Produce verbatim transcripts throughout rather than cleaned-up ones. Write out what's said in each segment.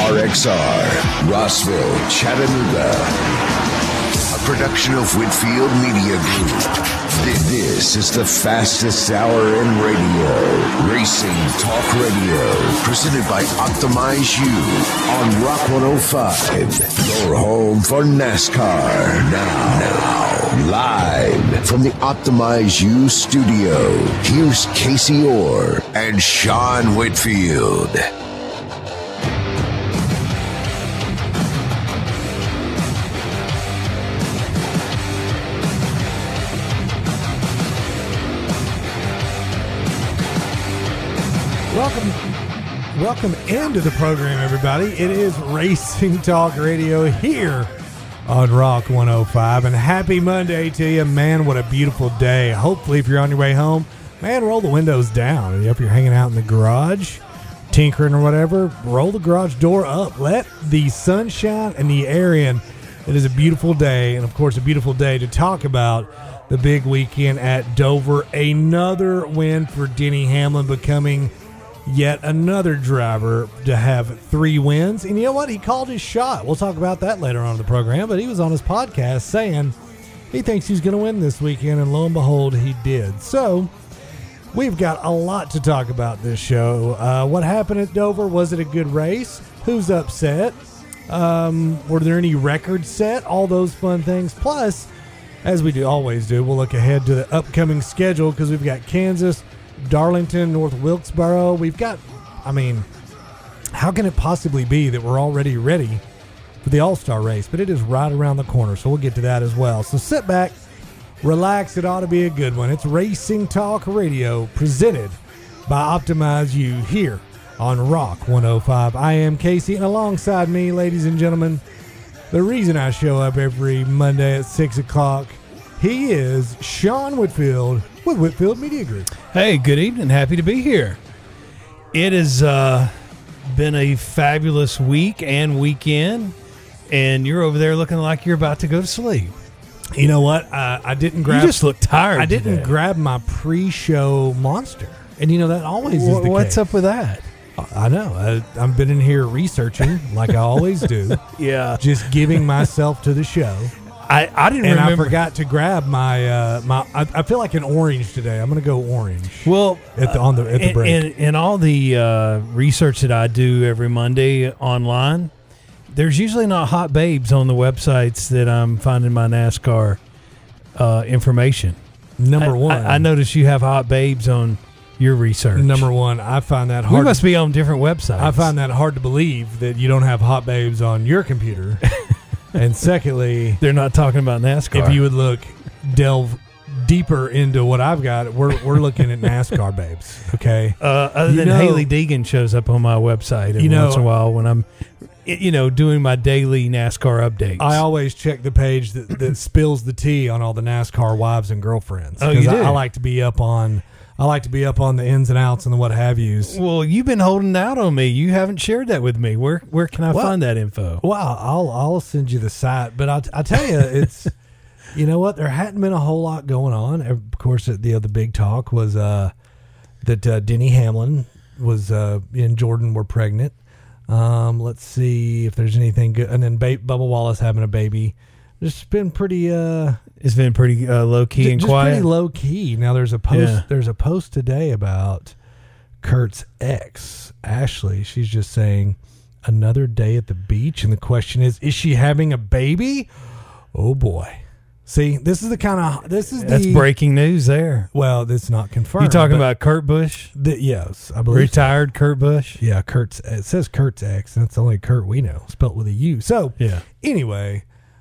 R X R, Rossville, Chattanooga. A production of Whitfield Media Group. This is the fastest hour in radio. Racing Talk Radio. Presented by Optimize You on Rock one oh five. Your home for NASCAR. Now, now, live from the Optimize You studio. Here's Casey Orr and Sean Whitfield. Welcome, welcome into the program, everybody. It is Racing Talk Radio here on Rock one oh five, and happy Monday to you, man. What a beautiful day. Hopefully, if you're on your way home, man, roll the windows down. If you're hanging out in the garage, tinkering or whatever, roll the garage door up. Let the sunshine and the air in. It is a beautiful day, and of course, a beautiful day to talk about the big weekend at Dover. Another win for Denny Hamlin, becoming yet another driver to have three wins. And you know what? He called his shot. We'll talk about that later on in the program. But he was on his podcast saying he thinks he's going to win this weekend. And lo and behold, he did. So we've got a lot to talk about this show. Uh, what happened at Dover? Was it a good race? Who's upset? Um, were there any records set? All those fun things. Plus, as we do always do, we'll look ahead to the upcoming schedule because we've got Kansas, Darlington, North Wilkesboro. We've got, I mean, how can it possibly be that we're already ready for the All-Star race? But it is right around the corner, so we'll get to that as well. So sit back, relax. It ought to be a good one. It's Racing Talk Radio, presented by Optimize You here on Rock one oh five. I am Casey, and alongside me, ladies and gentlemen, the reason I show up every Monday at six o'clock, he is Sean Whitfield with Whitfield Media Group. Hey, good evening. Happy to be here. It has uh, been a fabulous week and weekend, and you're over there looking like you're about to go to sleep. You know what? I, I didn't grab. You just look tired. I didn't today. grab my pre-show Monster, and you know that always w- is the What's case. up with that? I know. I, I've been in here researching like I always do. Yeah, just giving myself to the show. I, I didn't and remember. I forgot to grab my uh, my. I, I feel like an orange today. I'm going to go orange. Well, at the on the at the in, break. in, in all the uh, research that I do every Monday online, there's usually not hot babes on the websites that I'm finding my NASCAR uh, information. Number I, one, I, I noticed you have hot babes on your research. Number one, I find that hard. We must be on different websites. I find that hard to believe that you don't have hot babes on your computer. And secondly, they're not talking about NASCAR. If you would look, delve deeper into what I've got, we're we're looking at NASCAR babes. Okay. Uh, other you than know, Haley Deegan shows up on my website every you know, once in a while when I'm, you know, doing my daily NASCAR updates. I always check the page that, that spills the tea on all the NASCAR wives and girlfriends. Oh, you do? I, I like to be up on. I like to be up on the ins and outs and the what have yous. Well, you've been holding out on me. You haven't shared that with me. Where where can I well, find that info? Well, I'll I'll send you the site, but I I tell you, it's you know what, there hadn't been a whole lot going on. Of course, the other big talk was uh, that uh, Denny Hamlin was uh, and Jordan were pregnant. Um, let's see if there's anything good, and then ba- Bubba Wallace having a baby. It's been pretty. Uh, it's been pretty uh, low key and just quiet. Pretty low key. Now there's a post. Yeah. There's a post today about Kurt's ex, Ashley. She's just saying another day at the beach, and the question is: is she having a baby? Oh boy! See, this is the kind of this is that's the, breaking news there. Well, it's not confirmed. You talking about Kurt Busch? The, yes, I believe retired so. Kurt Busch. Yeah, Kurt's. It says Kurt's ex, and that's the only Kurt we know, spelt with a U. So yeah. Anyway.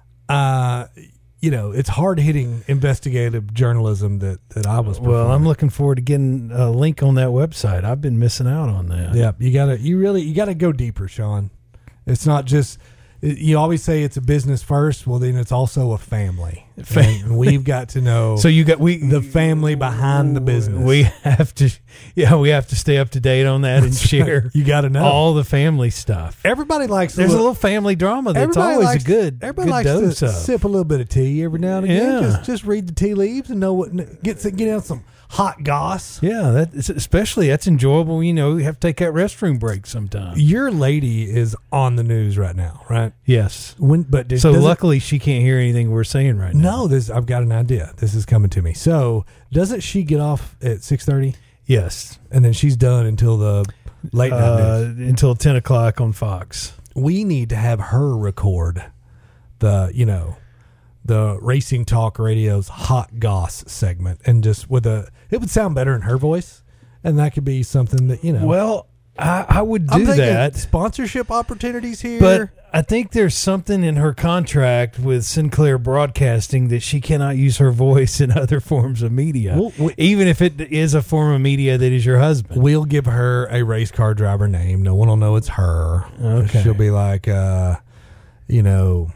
Uh, you know, it's hard-hitting investigative journalism that, that I was performing. Well, I'm looking forward to getting a link on that website. I've been missing out on that. Yeah, you gotta, you really, you gotta go deeper, Sean. It's not just. You always say it's a business first. Well, then it's also a family. family. And we've got to know. So you got we the family behind the business. We have to, yeah, we have to stay up to date on that and share. You got to know all the family stuff. Everybody likes. There's a little, a little family drama that's always likes, a good. Everybody good likes dose to of. sip a little bit of tea every now and again. Yeah. Just, just read the tea leaves and know what. Get get out some hot goss. Yeah, that is, especially that's enjoyable. You know, you have to take that restroom break sometime. Your lady is on the news right now, right? Yes. When, but does, so does luckily, it, she can't hear anything we're saying right now. No, this I've got an idea. This is coming to me. So doesn't she get off at six thirty? Yes, and then she's done until the late night uh, news. Until ten o'clock on Fox. We need to have her record the, you know, the Racing Talk Radio's Hot Goss segment, and just with a, it would sound better in her voice, and that could be something that, you know. Well, I, I would do I'm thinking that. Sponsorship opportunities here. But I think there's something in her contract with Sinclair Broadcasting that she cannot use her voice in other forms of media, Well, we- even if it is a form of media that is your husband. We'll give her a race car driver name. No one will know it's her. Okay. She'll be like, uh, you know,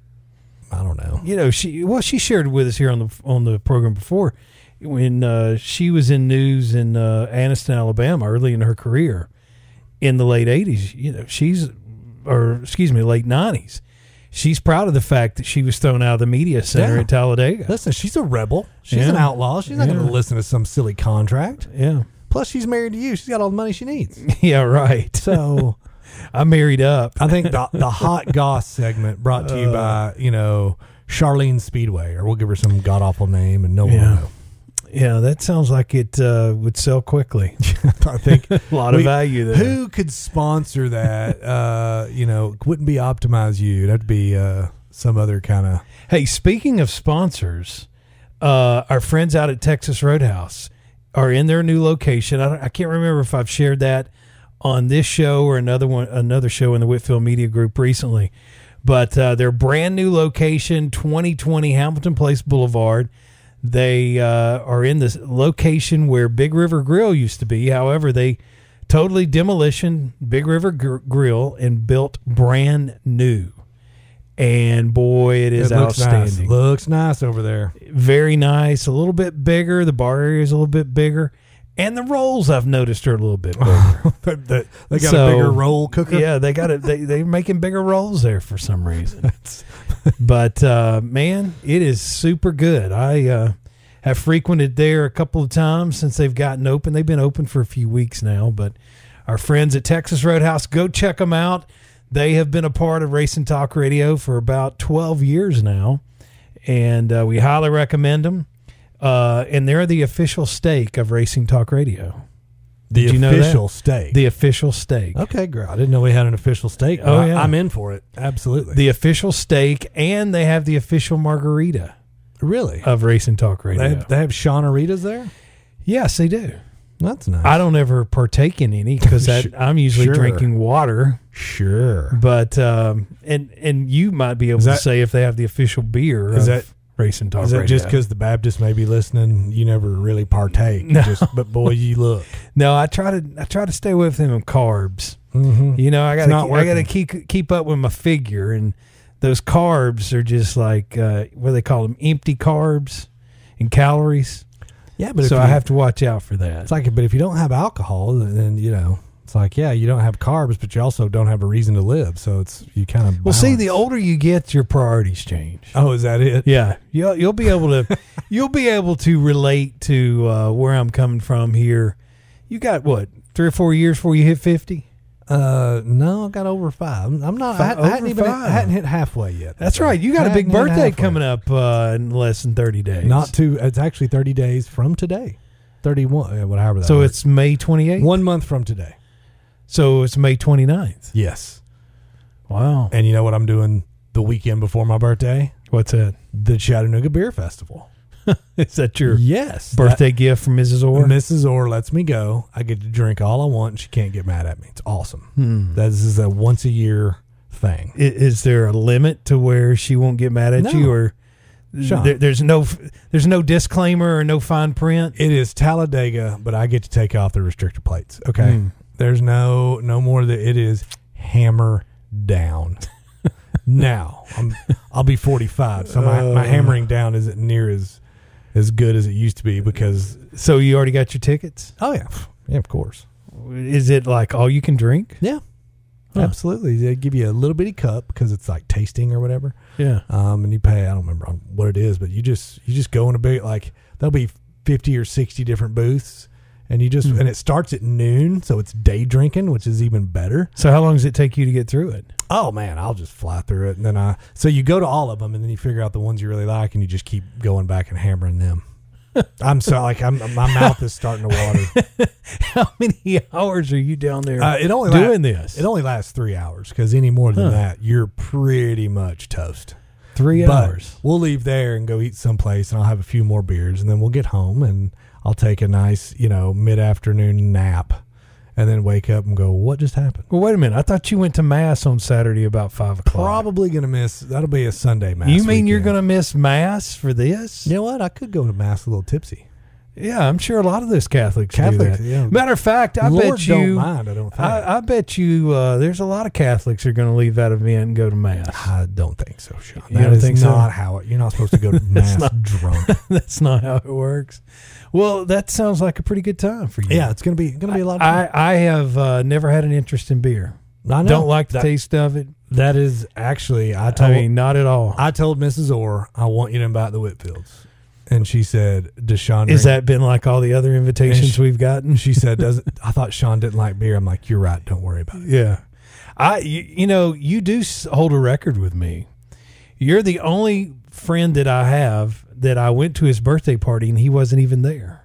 I don't know. You know, she well, she shared with us here on the on the program before when uh, she was in news in uh, Anniston, Alabama, early in her career in the late eighties. You know, she's or excuse me, late nineties. She's proud of the fact that she was thrown out of the media center Yeah. at Talladega. Listen, she's a rebel. She's Yeah. an outlaw. She's not Yeah. going to listen to some silly contract. Yeah, Plus, she's married to you. She's got all the money she needs. yeah, right. So I married up. I think the, the Hot Goss segment brought to you Uh, by, you know, Charlene Speedway, or we'll give her some god-awful name and no one Yeah. will know. Yeah, that sounds like it uh, would sell quickly. I think A lot of we- value there. Who could sponsor that? uh, you know, wouldn't be Optimize You. That'd be uh, some other kind of. Hey, speaking of sponsors, uh, our friends out at Texas Roadhouse are in their new location. I, don't, I can't remember if I've shared that on this show or another one, another show in the Whitfield Media Group recently. But uh, their brand new location, twenty twenty Hamilton Place Boulevard. They uh, are in this location where Big River Grill used to be. However, they totally demolition Big River Gr- Grill and built brand new. And boy, it is It looks outstanding. nice. Looks nice over there. Very nice. A little bit bigger. The bar area is a little bit bigger. And the rolls I've noticed are a little bit bigger. they, they got So, a bigger roll cooker. Yeah, they got it. They, they're making bigger rolls there for some reason. But, uh, man, it is super good. I uh, have frequented there a couple of times since they've gotten open. They've been open for a few weeks now. But our friends at Texas Roadhouse, go check them out. They have been a part of Racing Talk Radio for about twelve years now. And uh, we highly recommend them. Uh, and they're the official steak of Racing Talk Radio. The Did you know that? official steak. The official steak. Okay, girl. I didn't know we had an official steak. Oh, I, yeah. I'm in for it. Absolutely. The official steak, and they have the official margarita really? of Racing Talk Radio. They have, they have Shawnaritas there? Yes, they do. That's nice. I don't ever partake in any because Sure. I'm usually Sure. drinking water. Sure. But um, and and you might be able Is to that- say if they have the official beer Is of that- Racing Talk Is that Radio. just because the Baptists may be listening? You never really partake. No. Just, but boy, you look. No, I try to I try to stay away from them carbs. Mm-hmm. You know, I got not to I got to working. keep keep up with my figure, and those carbs are just like uh, what do they call them, empty carbs and calories. Yeah, but so if I you- have to watch out for that. It's like, but if you don't have alcohol, then, then you know, it's like, yeah, you don't have carbs, but you also don't have a reason to live. So it's you kind of. Well, see, balance. the older you get, your priorities change. Oh, is that it? Yeah, you'll you'll be able to you'll be able to relate to uh, where I'm coming from here. You got what, three or four years before you hit fifty? Uh, no, I got over five. I'm I'm not. I, Five- hadn't- I hadn't over even. five. I hadn't hit halfway yet. That's right. You got a big Hadn't hit birthday halfway. coming up uh, in less than thirty days. Not too. It's actually thirty days from today. Thirty-one. uh, Whatever that. so works. it's May twenty-eighth. one month from today. So it's May twenty-ninth. Yes. Wow. And you know what I'm doing the weekend before my birthday? What's that? The Chattanooga Beer Festival. Is that your Yes. birthday gift from Missus That- Orr? Missus Orr lets me go. I get to drink all I want, and she can't get mad at me. It's awesome. Hmm. This is a once a year thing. I- Is there a limit to where she won't get mad at No. you, or Sean. there, there's no there's no disclaimer or no fine print? It is Talladega, but I get to take off the restrictor plates. Okay. Hmm. There's no no more that it is hammer down. Now I'm I'll be forty-five, so my, my Uh. hammering down isn't near as as good as it used to be because So you already got your tickets? oh yeah yeah of course Is it like all you can drink? yeah Huh. absolutely they give you a little bitty cup because it's like tasting or whatever. Yeah. Um, and you pay, I don't remember on what it is, but you just, you just go in a big, like, there'll be fifty or sixty different booths. And you just mm-hmm. and it starts at noon, so it's day drinking, which is even better. So how long does it take you to get through it? Oh man, I'll just fly through it, and then I. So you go to all of them, and then you figure out the ones you really like, and you just keep going back and hammering them. I'm so like I'm, my mouth is starting to water. How many hours are you down there uh, it only doing la- this? It only lasts three hours because any more than huh. that, you're pretty much toast. Three but hours. We'll leave there and go eat someplace, and I'll have a few more beers, and then we'll get home and. I'll take a nice, you know, mid-afternoon nap and then wake up and go, what just happened? Well, wait a minute. I thought you went to Mass on Saturday about five o'clock. Probably going to miss, that'll be a Sunday Mass. You mean weekend. You're going to miss Mass for this? You know what? I could go to Mass a little tipsy. Yeah, I'm sure a lot of those Catholics, Catholics do that. Yeah. Matter of fact, I Lord bet you. don't mind, I don't think. I, I bet you uh, there's a lot of Catholics who are going to leave that event and go to Mass. I don't think so, Sean. You That don't is think not so? how it, you're not supposed to go to Mass not, drunk. That's not how it works. Well, that sounds like a pretty good time for you. Yeah, it's going to be going to be a lot of fun. I, I have uh, never had an interest in beer. I know. Don't like the that, taste of it. That is actually, I told, I mean, not at all. I told Missus Orr, I want you to invite the Whitfields. And she said, does Sean Is drink? that been like all the other invitations she, we've gotten? She said, doesn't, I thought Sean didn't like beer. I'm like, you're right. Don't worry about it. Yeah. I, you, you know, you do hold a record with me. You're the only friend that I have that I went to his birthday party and he wasn't even there.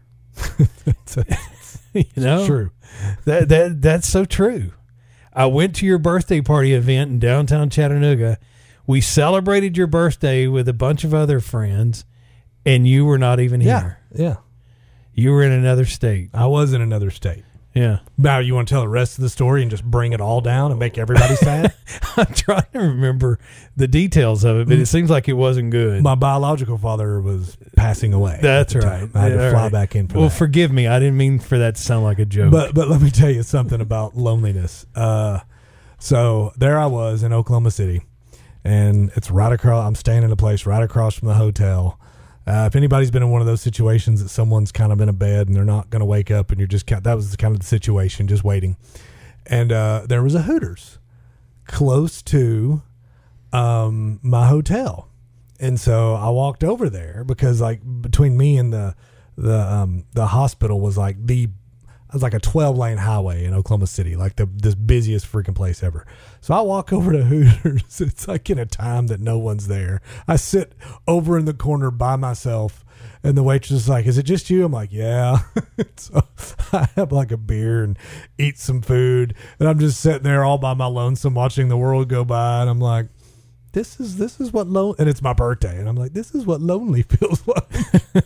You know, true. That that that's so true. I went to your birthday party event in downtown Chattanooga. We celebrated your birthday with a bunch of other friends, and you were not even here. Yeah, yeah. You were in another state. I was in another state. Yeah. Now, you want to tell the rest of the story and just bring it all down and make everybody sad? I'm trying to remember the details of it, but it seems like it wasn't good. My biological father was passing away. That's right. I had Yeah, to fly right. back in for well, that. forgive me. I didn't mean for that to sound like a joke. But but let me tell you something about loneliness. Uh, so there I was in Oklahoma City, and it's right across. I'm staying in a place right across from the hotel. Uh, if anybody's been in one of those situations that someone's kind of in a bed and they're not going to wake up, and you're just kind that was kind of the situation, just waiting. And uh, there was a Hooters close to um, my hotel, and so I walked over there because like between me and the the um, the hospital was like the it was like a twelve lane highway in Oklahoma City, like the this busiest freaking place ever. So I walk over to Hooters. It's like in a time that no one's there. I sit over in the corner by myself, and the waitress is like, "Is it just you?" I'm like, "Yeah." So I have like a beer and eat some food, and I'm just sitting there all by my lonesome, watching the world go by, and I'm like, "This is this is what lone." And it's my birthday, and I'm like, "This is what lonely feels like."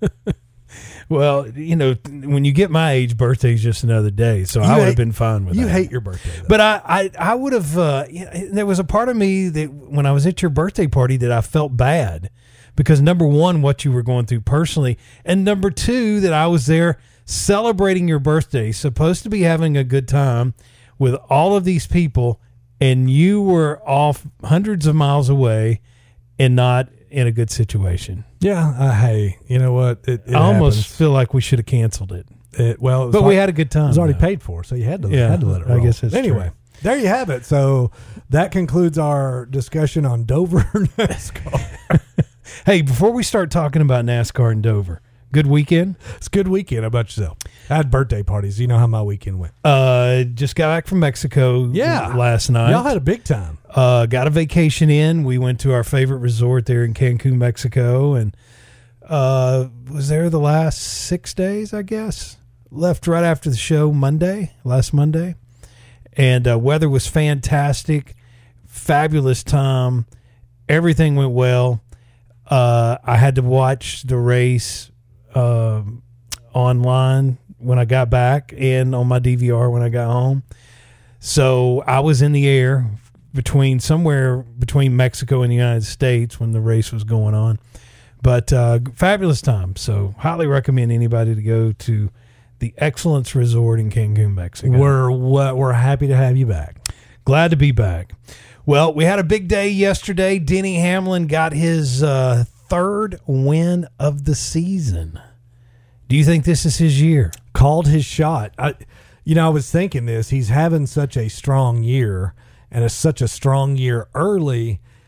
Well, you know, when you get my age, birthday's just another day, so You I would hate- have been fine with You that. hate your birthday, though. But I, I, I would have. Uh, you know, there was a part of me that when I was at your birthday party that I felt bad because number one, what you were going through personally, and number two, that I was there celebrating your birthday, supposed to be having a good time with all of these people, and you were off hundreds of miles away and not in a good situation. Yeah, uh, hey, you know what? It, it I almost happens. feel like we should have canceled it, It, well, it was but like- we had a good time. It was already though. paid for, so you had to Yeah, had to let it I roll. guess that's anyway. true. There you have it. So that concludes our discussion on Dover NASCAR. Hey, before we start talking about NASCAR and Dover, good weekend. It's a good weekend. How about yourself? I had birthday parties. You know how my weekend went. Uh, just got back from Mexico. Yeah. last night. Y'all had a big time. uh, got a vacation in. We went to our favorite resort there in Cancun, Mexico, and uh, was there the last six days. I guess left right after the show Monday, last Monday, and uh, weather was fantastic, fabulous time. Everything went well. Uh, I had to watch the race uh, online when I got back and on my D V R when I got home. So I was in the air between somewhere between Mexico and the United States when the race was going on. But uh, fabulous time. So highly recommend anybody to go to the Excellence Resort in Cancun, Mexico. We're what we're happy to have you back. Glad to be back. Well, we had a big day yesterday. Denny Hamlin got his uh, third win of the season. Do you think this is his year? Called his shot. I, you know, I was thinking this. He's having such a strong year, and it's such a strong year early.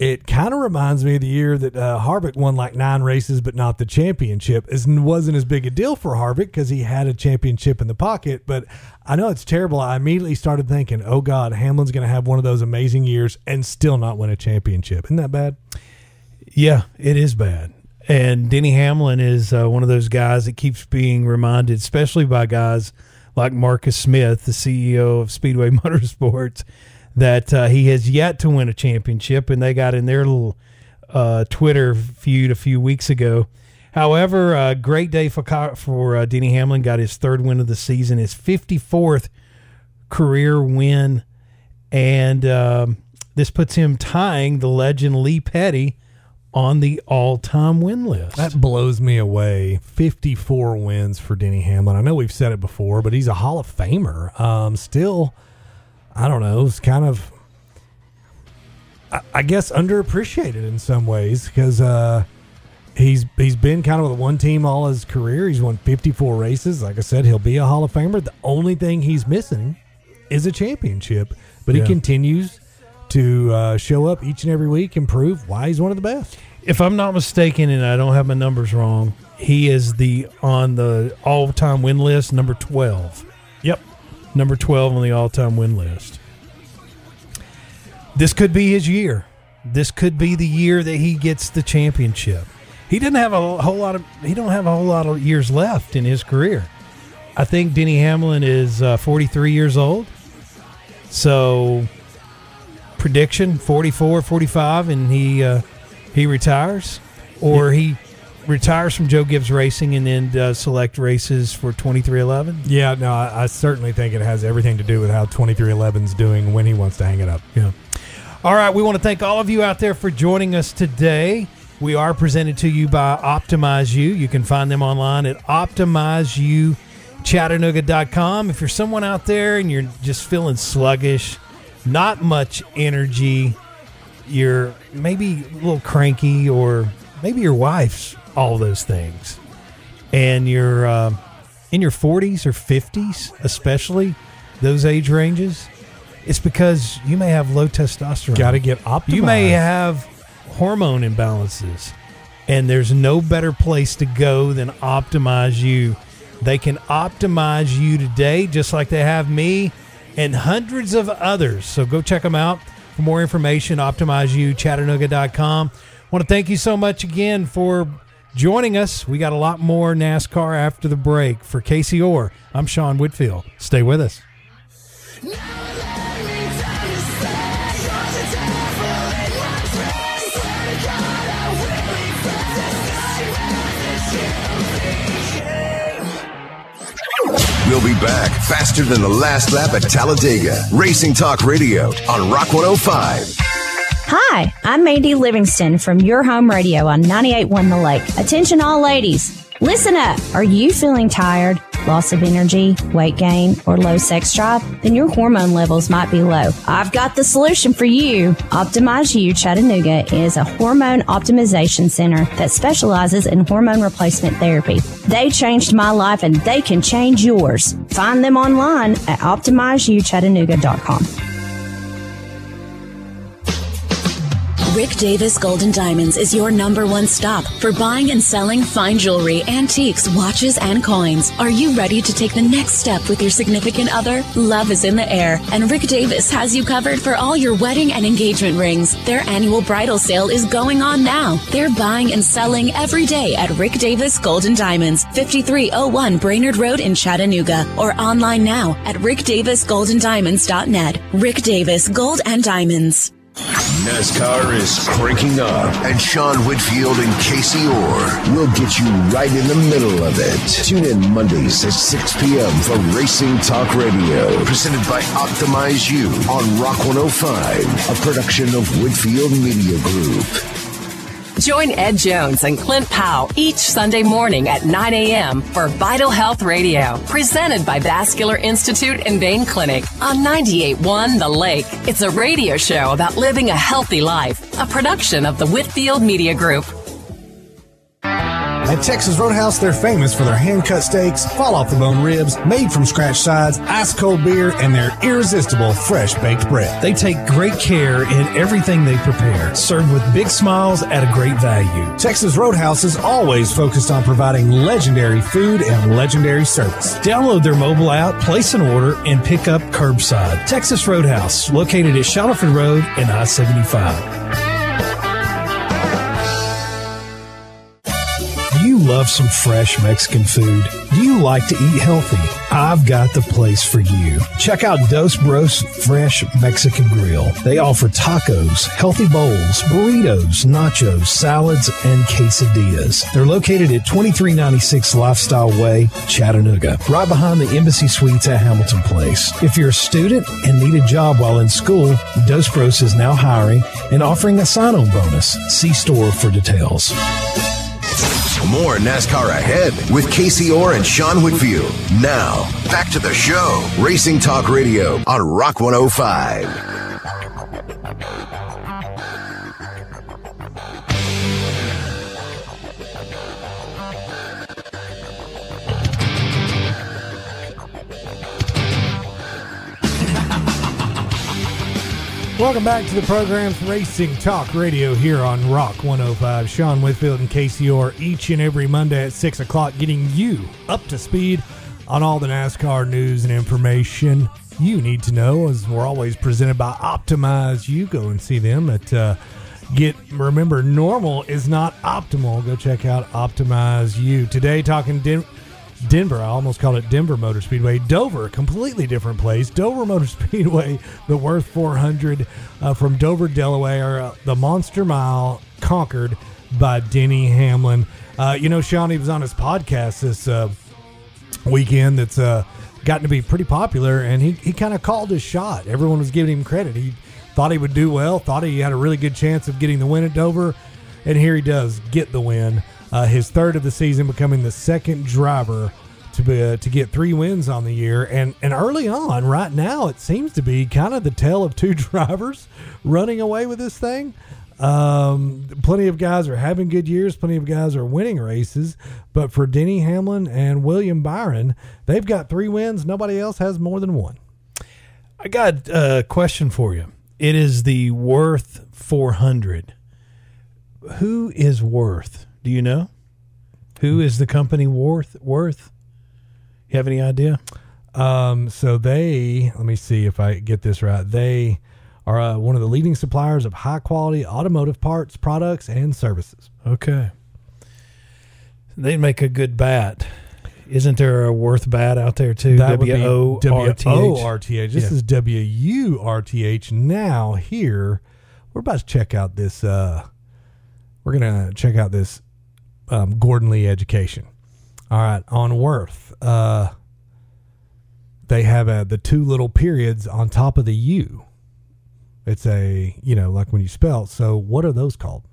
it kind of reminds me of the year that uh, Harvick won like nine races, but not the championship. It wasn't as big a deal for Harvick because he had a championship in the pocket. But I know it's terrible. I immediately started thinking, oh, God, Hamlin's going to have one of those amazing years and still not win a championship. Isn't that bad? Yeah, it is bad. And Denny Hamlin is uh, one of those guys that keeps being reminded, especially by guys like Marcus Smith, the C E O of Speedway Motorsports, that uh, he has yet to win a championship, and they got in their little uh, Twitter feud a few weeks ago. However, a uh, great day for for uh, Denny Hamlin. Got his third win of the season, his fifty-fourth career win, and um, this puts him tying the legend Lee Petty on the all-time win list. That blows me away. fifty-four wins for Denny Hamlin. I know we've said it before, but he's a Hall of Famer. Um, still... I don't know, it's kind of, I, I guess, underappreciated in some ways because uh, he's he's been kind of with one team all his career. He's won fifty-four races. Like I said, he'll be a Hall of Famer. The only thing he's missing is a championship, but yeah. he continues to uh, show up each and every week and prove why he's one of the best. If I'm not mistaken, and I don't have my numbers wrong, he is the on the all-time win list, number twelve. Yep. Number twelve on the all-time win list. This could be his year. This could be the year that he gets the championship. He didn't have a whole lot of he don't have a whole lot of years left in his career. I think Denny Hamlin is uh, forty-three years old. So prediction forty-four, forty-five, and he uh, he retires, or he retires from Joe Gibbs Racing and then does select races for twenty-three eleven? Yeah, no, I, I certainly think it has everything to do with how twenty-three eleven's doing when he wants to hang it up. Yeah. All right, we want to thank all of you out there for joining us today. We are presented to you by Optimize You. You can find them online at optimize you chattanooga dot com. If you're someone out there and you're just feeling sluggish, not much energy, you're maybe a little cranky, or maybe your wife's all those things, and you're uh, in your forties or fifties, especially those age ranges, it's because you may have low testosterone. Got to get optimized. You may have hormone imbalances, and there's no better place to go than Optimize You. They can optimize you today, just like they have me and hundreds of others. So go check them out. For more information, optimize you chattanooga dot com. I want to thank you so much again for joining us. We got a lot more NASCAR after the break. For Casey Orr, I'm Sean Whitfield. Stay with us. We'll be back faster than the last lap at Talladega. Racing Talk Radio on Rock one oh five. Hi, I'm Mandy Livingston from Your Home Radio on ninety-eight point one The Lake. Attention all ladies, listen up. Are you feeling tired, loss of energy, weight gain, or low sex drive? Then your hormone levels might be low. I've got the solution for you. Optimize You Chattanooga is a hormone optimization center that specializes in hormone replacement therapy. They changed my life and they can change yours. Find them online at optimize you chattanooga dot com. Rick Davis Gold and Diamonds is your number one stop for buying and selling fine jewelry, antiques, watches, and coins. Are you ready to take the next step with your significant other? Love is in the air, and Rick Davis has you covered for all your wedding and engagement rings. Their annual bridal sale is going on now. They're buying and selling every day at Rick Davis Gold and Diamonds, fifty-three oh one Brainerd Road in Chattanooga, or online now at rick davis gold and diamonds dot net. Rick Davis Gold and Diamonds. NASCAR is cranking up, and Sean Whitfield and Casey Orr will get you right in the middle of it. Tune in Mondays at six p.m. for Racing Talk Radio, presented by Optimize You on Rock one oh five, a production of Whitfield Media Group. Join Ed Jones and Clint Powell each Sunday morning at nine a.m. for Vital Health Radio, presented by Vascular Institute and Vein Clinic on ninety-eight point one The Lake. It's a radio show about living a healthy life, a production of the Whitfield Media Group. At Texas Roadhouse, they're famous for their hand-cut steaks, fall-off-the-bone ribs, made-from-scratch sides, ice-cold beer, and their irresistible fresh-baked bread. They take great care in everything they prepare, served with big smiles at a great value. Texas Roadhouse is always focused on providing legendary food and legendary service. Download their mobile app, place an order, and pick up curbside. Texas Roadhouse, located at Shuttleford Road and I seventy-five. Do you love some fresh Mexican food? Do you like to eat healthy? I've got the place for you. Check out Dos Bros Fresh Mexican Grill. They offer tacos, healthy bowls, burritos, nachos, salads, and quesadillas. They're located at twenty-three ninety-six Lifestyle Way, Chattanooga, right behind the Embassy Suites at Hamilton Place. If you're a student and need a job while in school, Dos Bros is now hiring and offering a sign-on bonus. See store for details. More NASCAR ahead with Casey Orr and Sean Whitfield. Now, back to the show. Racing Talk Radio on Rock one oh five. Welcome back to the program's Racing Talk Radio here on Rock one oh five. Sean Whitfield and Casey Orr each and every Monday at six o'clock, getting you up to speed on all the NASCAR news and information you need to know, as we're always presented by Optimize You. Go and see them at uh, Get. Remember, normal is not optimal. Go check out Optimize You. Today, talking Den- Denver. I almost called it Denver Motor Speedway. Dover, completely different place. Dover Motor Speedway, the Worth four hundred uh, from Dover, Delaware. Uh, the Monster Mile conquered by Denny Hamlin. Uh, you know, Sean, he was on his podcast this uh, weekend that's uh, gotten to be pretty popular, and he, he kind of called his shot. Everyone was giving him credit. He thought he would do well, thought he had a really good chance of getting the win at Dover, and here he does get the win. Uh, his third of the season, becoming the second driver to be, uh, to get three wins on the year. And and early on, right now, it seems to be kind of the tale of two drivers running away with this thing. Um, plenty of guys are having good years. Plenty of guys are winning races. But for Denny Hamlin and William Byron, they've got three wins. Nobody else has more than one. I got a question for you. It is the Worth four hundred. Who is Worth? Do you know? Who is the company Worth? Worth? You have any idea? Um, so they, let me see if I get this right. They are uh, one of the leading suppliers of high quality automotive parts, products, and services. Okay. They make a good bat. Isn't there a Worth bat out there too? That W O R T H. W O R T H. This Yeah. is W U R T H. Now here, we're about to check out this, uh, we're going to check out this um, Gordon Lee Education. All right, on Worth, uh, they have uh, the two little periods on top of the U. It's a, you know, like when you spell. So what are those called?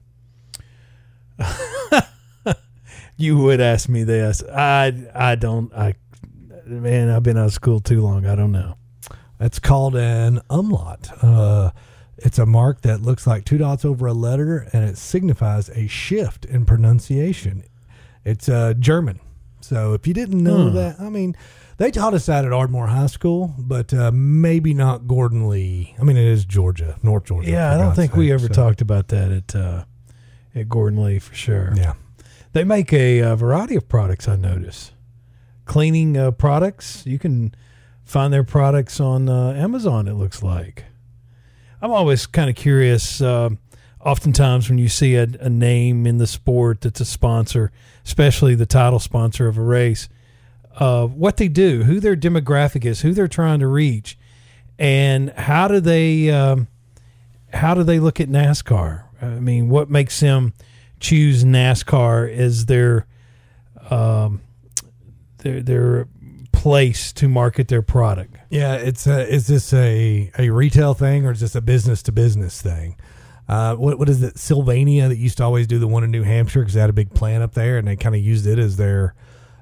You would ask me this. I I don't. I man, I've been out of school too long. I don't know. It's called an umlaut. Uh, it's a mark that looks like two dots over a letter, and it signifies a shift in pronunciation. It's uh, German. So if you didn't know Hmm. that, I mean, they taught us that at Ardmore High School, but uh, maybe not Gordon Lee. I mean, it is Georgia, North Georgia. Yeah, for I don't God's think we sake, ever so. talked about that at uh, at Gordon Lee for sure. Yeah. They make a, uh variety of products, I notice. Cleaning uh, products. You can find their products on uh, Amazon, it looks like. I'm always kind of curious. Uh, oftentimes when you see a, a name in the sport that's a sponsor, especially the title sponsor of a race, uh, what they do, who their demographic is, who they're trying to reach, and how do they um, how do they look at NASCAR? I mean, what makes them choose NASCAR as their um, their their place to market their product? Yeah, it's a, is this a, a retail thing or is this a business to business thing? Uh, what what is it? Sylvania that used to always do the one in New Hampshire because they had a big plant up there and they kind of used it as their,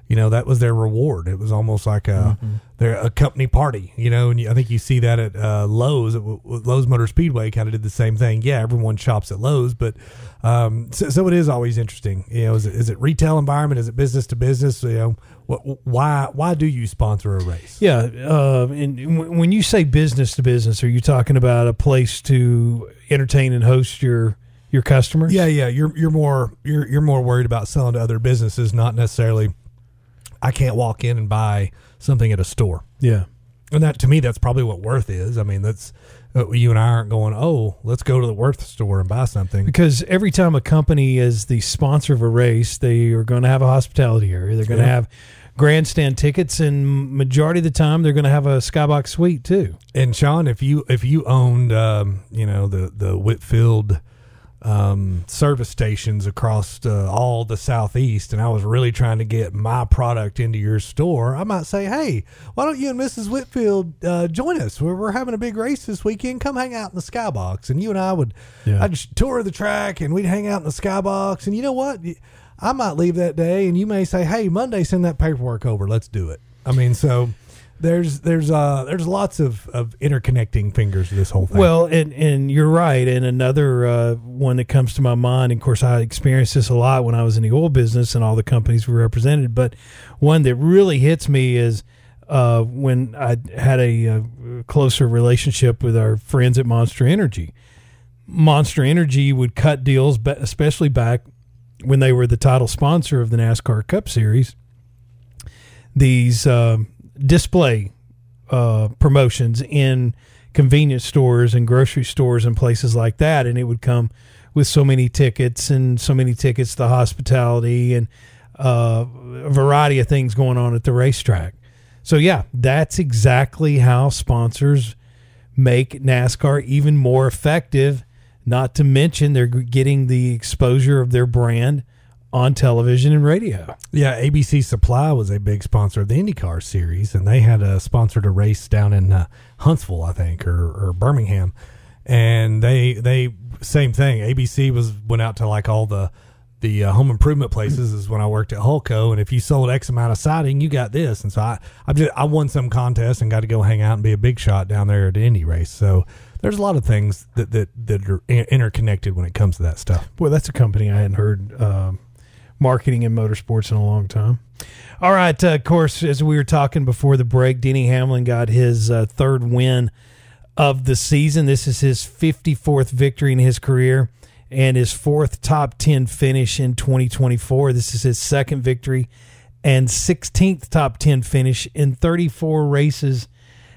you know, that was their reward. It was almost like a mm-hmm. their a company party, you know. And you, I think you see that at uh, Lowe's. At Lowe's Motor Speedway kind of did the same thing. Yeah, everyone shops at Lowe's, but um, so, so it is always interesting. You know, is it, is it retail environment? Is it business to business? You know, what, why why do you sponsor a race? Yeah, uh, and when you say business to business, are you talking about a place to entertain and host your your customers? Yeah, yeah. You're you're more you're you're more worried about selling to other businesses, not necessarily. I can't walk in and buy something at a store. Yeah. And that, to me, that's probably what Worth is. I mean, that's uh, you and I aren't going, oh, let's go to the Worth store and buy something. Because every time a company is the sponsor of a race, they are going to have a hospitality area. They're going to yeah. have grandstand tickets, and majority of the time, they're going to have a skybox suite too. And Sean, if you if you owned, um, you know, the the Whitfield um, service stations across uh, all the Southeast, and I was really trying to get my product into your store, I might say, hey, why don't you and Missus Whitfield uh, join us? We're, we're having a big race this weekend. Come hang out in the skybox. And you and I would yeah. I'd just tour the track, and we'd hang out in the skybox. And you know what? I might leave that day, and you may say, hey, Monday, send that paperwork over. Let's do it. I mean, so... There's there's uh there's lots of, of interconnecting fingers to this whole thing. Well, and, and you're right. And another uh, one that comes to my mind, and of course, I experienced this a lot when I was in the oil business and all the companies we represented. But one that really hits me is uh, when I had a, a closer relationship with our friends at Monster Energy. Monster Energy would cut deals, especially back when they were the title sponsor of the NASCAR Cup Series. These uh, display uh, promotions in convenience stores and grocery stores and places like that, and it would come with so many tickets and so many tickets to hospitality and uh, a variety of things going on at the racetrack. So yeah, that's exactly how sponsors make NASCAR even more effective, not to mention they're getting the exposure of their brand on television and radio. Yeah, A B C Supply was a big sponsor of the IndyCar series, and they had a sponsored a race down in uh, Huntsville, I think, or, or Birmingham, and they they same thing. A B C was went out to like all the the uh, home improvement places. Is when I worked at Hulco, and if you sold X amount of siding, you got this. And so I I just I won some contest and got to go hang out and be a big shot down there at the Indy race. So there's a lot of things that that that are interconnected when it comes to that stuff. Boy, that's a company I hadn't heard. Um, marketing in motorsports in a long time. All right, uh, of course, as we were talking before the break, Denny Hamlin got his uh, third win of the season. This is his fifty-fourth victory in his career and his fourth top ten finish in twenty twenty-four. This is his second victory and sixteenth top ten finish in thirty-four races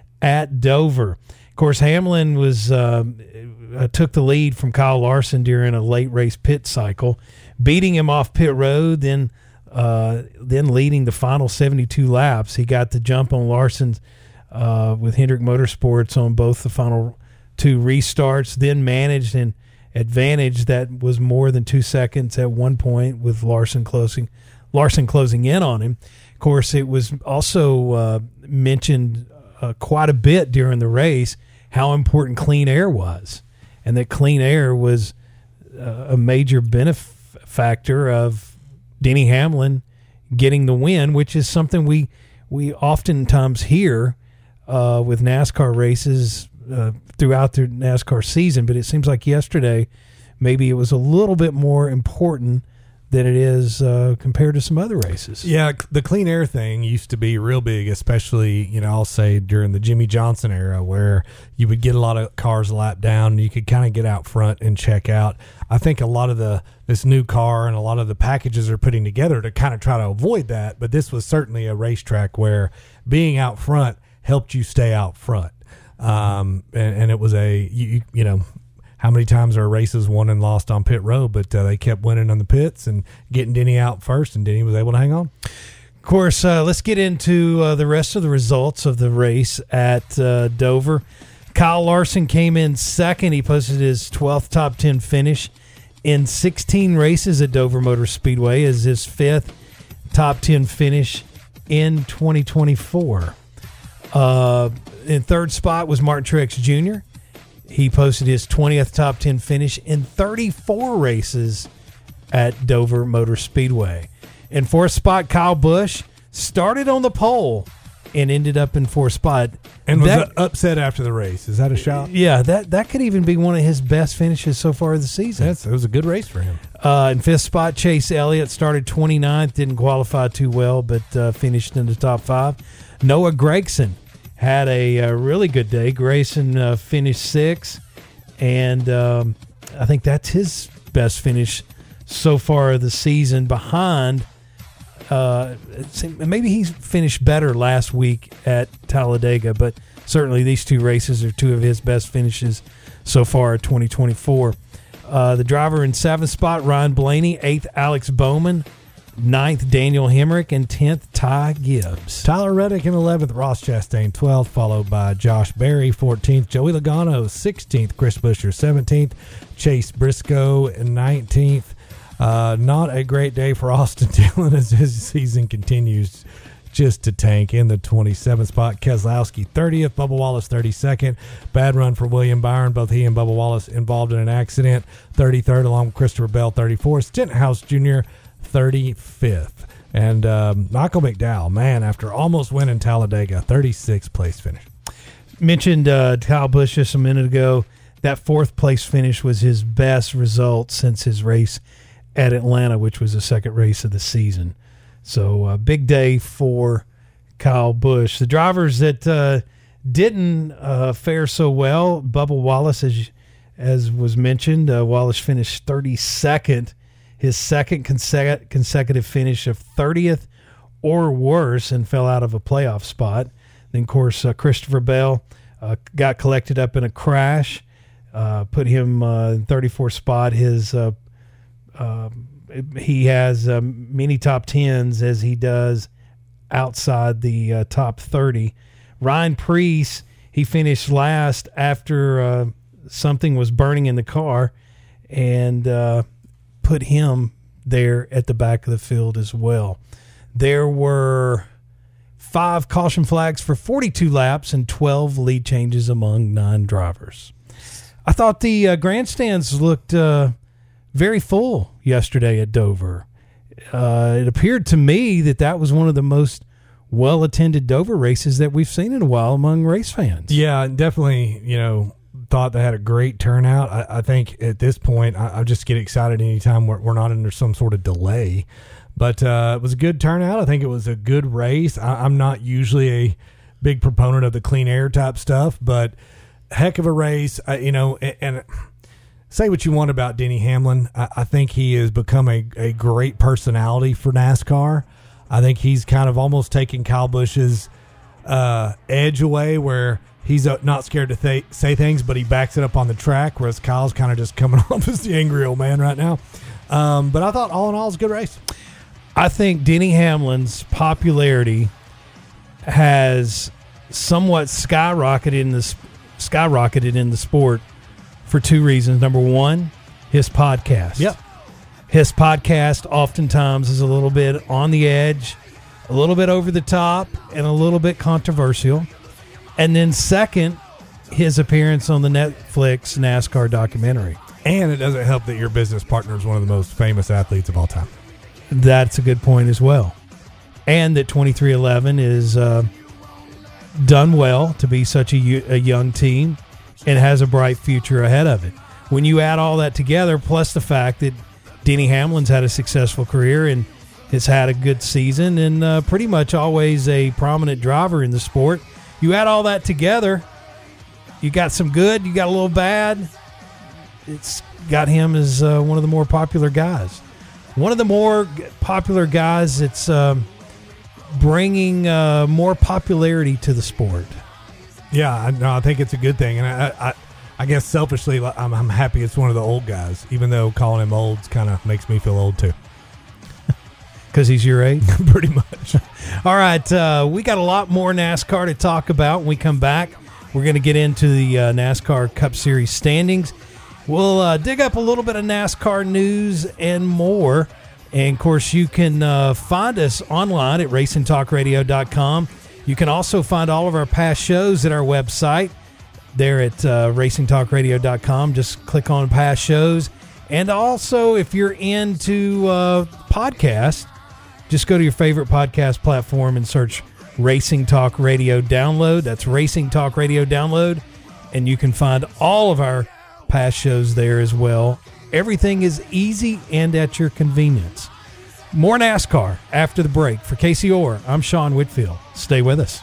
at Dover. Of course, Hamlin was uh, uh, took the lead from Kyle Larson during a late race pit cycle, beating him off pit road, then uh, then leading the final seventy-two laps. He got the jump on Larson's uh, with Hendrick Motorsports on both the final two restarts, then managed an advantage that was more than two seconds at one point with Larson closing Larson closing in on him. Of course, it was also uh, mentioned uh, quite a bit during the race how important clean air was, and that clean air was uh, a major benefactor of Denny Hamlin getting the win, which is something we we oftentimes hear uh, with NASCAR races uh, throughout the NASCAR season. But it seems like yesterday, maybe it was a little bit more important than it is uh, compared to some other races. Yeah, the clean air thing used to be real big, especially, you know, I'll say during the Jimmy Johnson era, where you would get a lot of cars lapped down and you could kind of get out front and check out. I think a lot of the this new car and a lot of the packages they're putting together to kind of try to avoid that, but this was certainly a racetrack where being out front helped you stay out front. Um, and, and it was a, you, you know, how many times are races won and lost on pit road, but uh, they kept winning on the pits and getting Denny out first, and Denny was able to hang on. Of course, uh, let's get into uh, the rest of the results of the race at uh, Dover. Kyle Larson came in second. He posted his twelfth top ten finish in sixteen races at Dover Motor Speedway, as his fifth top ten finish in twenty twenty-four. Uh, in third spot was Martin Truex Junior He posted his twentieth top ten finish in thirty-four races at Dover Motor Speedway. In fourth spot, Kyle Busch started on the pole and ended up in fourth spot. And was that, upset after the race. Is that a shot? Yeah, that, that could even be one of his best finishes so far this season. That's, it was a good race for him. Uh, in fifth spot, Chase Elliott started twenty-ninth, didn't qualify too well, but uh, finished in the top five. Noah Gragson had a, a really good day. Grayson uh, finished sixth, and um, I think that's his best finish so far of the season behind uh, maybe he finished better last week at Talladega, but certainly these two races are two of his best finishes so far at twenty twenty-four. Uh, the driver in seventh spot, Ryan Blaney. Eighth, Alex Bowman. Ninth, Daniel Hemrick. And tenth, Ty Gibbs. Tyler Reddick in eleventh, Ross Chastain twelfth, followed by Josh Berry fourteenth, Joey Logano sixteenth, Chris Buescher seventeenth, Chase Briscoe nineteenth. Uh, not a great day for Austin Dillon as his season continues just to tank. In the twenty-seventh spot, Keselowski thirtieth, Bubba Wallace thirty-second. Bad run for William Byron. Both he and Bubba Wallace involved in an accident. thirty-third, along with Christopher Bell thirty-fourth. Stenhouse Junior thirty-fifth. And um, Michael McDowell, man, after almost winning Talladega, thirty-sixth place finish. Mentioned uh, Kyle Busch just a minute ago. That fourth place finish was his best result since his race at Atlanta, which was the second race of the season. So a uh, big day for Kyle Busch. The drivers that uh, didn't uh, fare so well, Bubba Wallace, as as was mentioned, uh, Wallace finished thirty-second, his second consecutive consecutive finish of thirtieth or worse, and fell out of a playoff spot. Then, of course, uh, Christopher Bell uh, got collected up in a crash, uh, put him uh, in thirty-fourth spot. His uh, uh, he has um, many top tens as he does outside the uh, top thirty. Ryan Preece, he finished last after uh, something was burning in the car, and uh, put him there at the back of the field as well. There were five caution flags for forty-two laps and twelve lead changes among nine drivers. I thought the uh, grandstands looked uh, very full yesterday at Dover. Uh, it appeared to me that that was one of the most well-attended Dover races that we've seen in a while among race fans. Yeah, definitely, you know, thought they had a great turnout. I, I think at this point, I, I just get excited anytime we're, we're not under some sort of delay. But uh, it was a good turnout. I think it was a good race. I, I'm not usually a big proponent of the clean air type stuff, but heck of a race. Uh, you know, and, and say what you want about Denny Hamlin. I, I think he has become a, a great personality for NASCAR. I think he's kind of almost taken Kyle Busch's uh, edge away, where he's uh, not scared to th- say things, but he backs it up on the track, whereas Kyle's kind of just coming off as the angry old man right now. Um, but I thought all in all it was a good race. I think Denny Hamlin's popularity has somewhat skyrocketed in the skyrocketed in the sport for two reasons. Number one, his podcast. Yep. His podcast oftentimes is a little bit on the edge, a little bit over the top, and a little bit controversial. And then second, his appearance on the Netflix NASCAR documentary. And it doesn't help that your business partner is one of the most famous athletes of all time. That's a good point as well. And that twenty-three eleven is uh, done well to be such a, a young team and has a bright future ahead of it. When you add all that together, plus the fact that Denny Hamlin's had a successful career and has had a good season and uh, pretty much always a prominent driver in the sport, you add all that together, you got some good, you got a little bad. It's got him as uh, one of the more popular guys. One of the more popular guys that's um, bringing uh, more popularity to the sport. Yeah, I, no, I think it's a good thing. And I, I, I guess selfishly, I'm, I'm happy it's one of the old guys, even though calling him old kind of makes me feel old too. Because he's your age? Pretty much. All right, uh, we got a lot more NASCAR to talk about. When we come back, we're going to get into the uh, NASCAR Cup Series standings. We'll uh, dig up a little bit of NASCAR news and more. And, of course, you can uh, find us online at racing talk radio dot com. You can also find all of our past shows at our website there at uh, racing talk radio dot com. Just click on past shows. And also, if you're into uh, podcasts, Just go to your favorite podcast platform and search Racing Talk Radio Download. That's Racing Talk Radio Download. And you can find all of our past shows there as well. Everything is easy and at your convenience. More NASCAR after the break. For Casey Orr, I'm Sean Whitfield. Stay with us.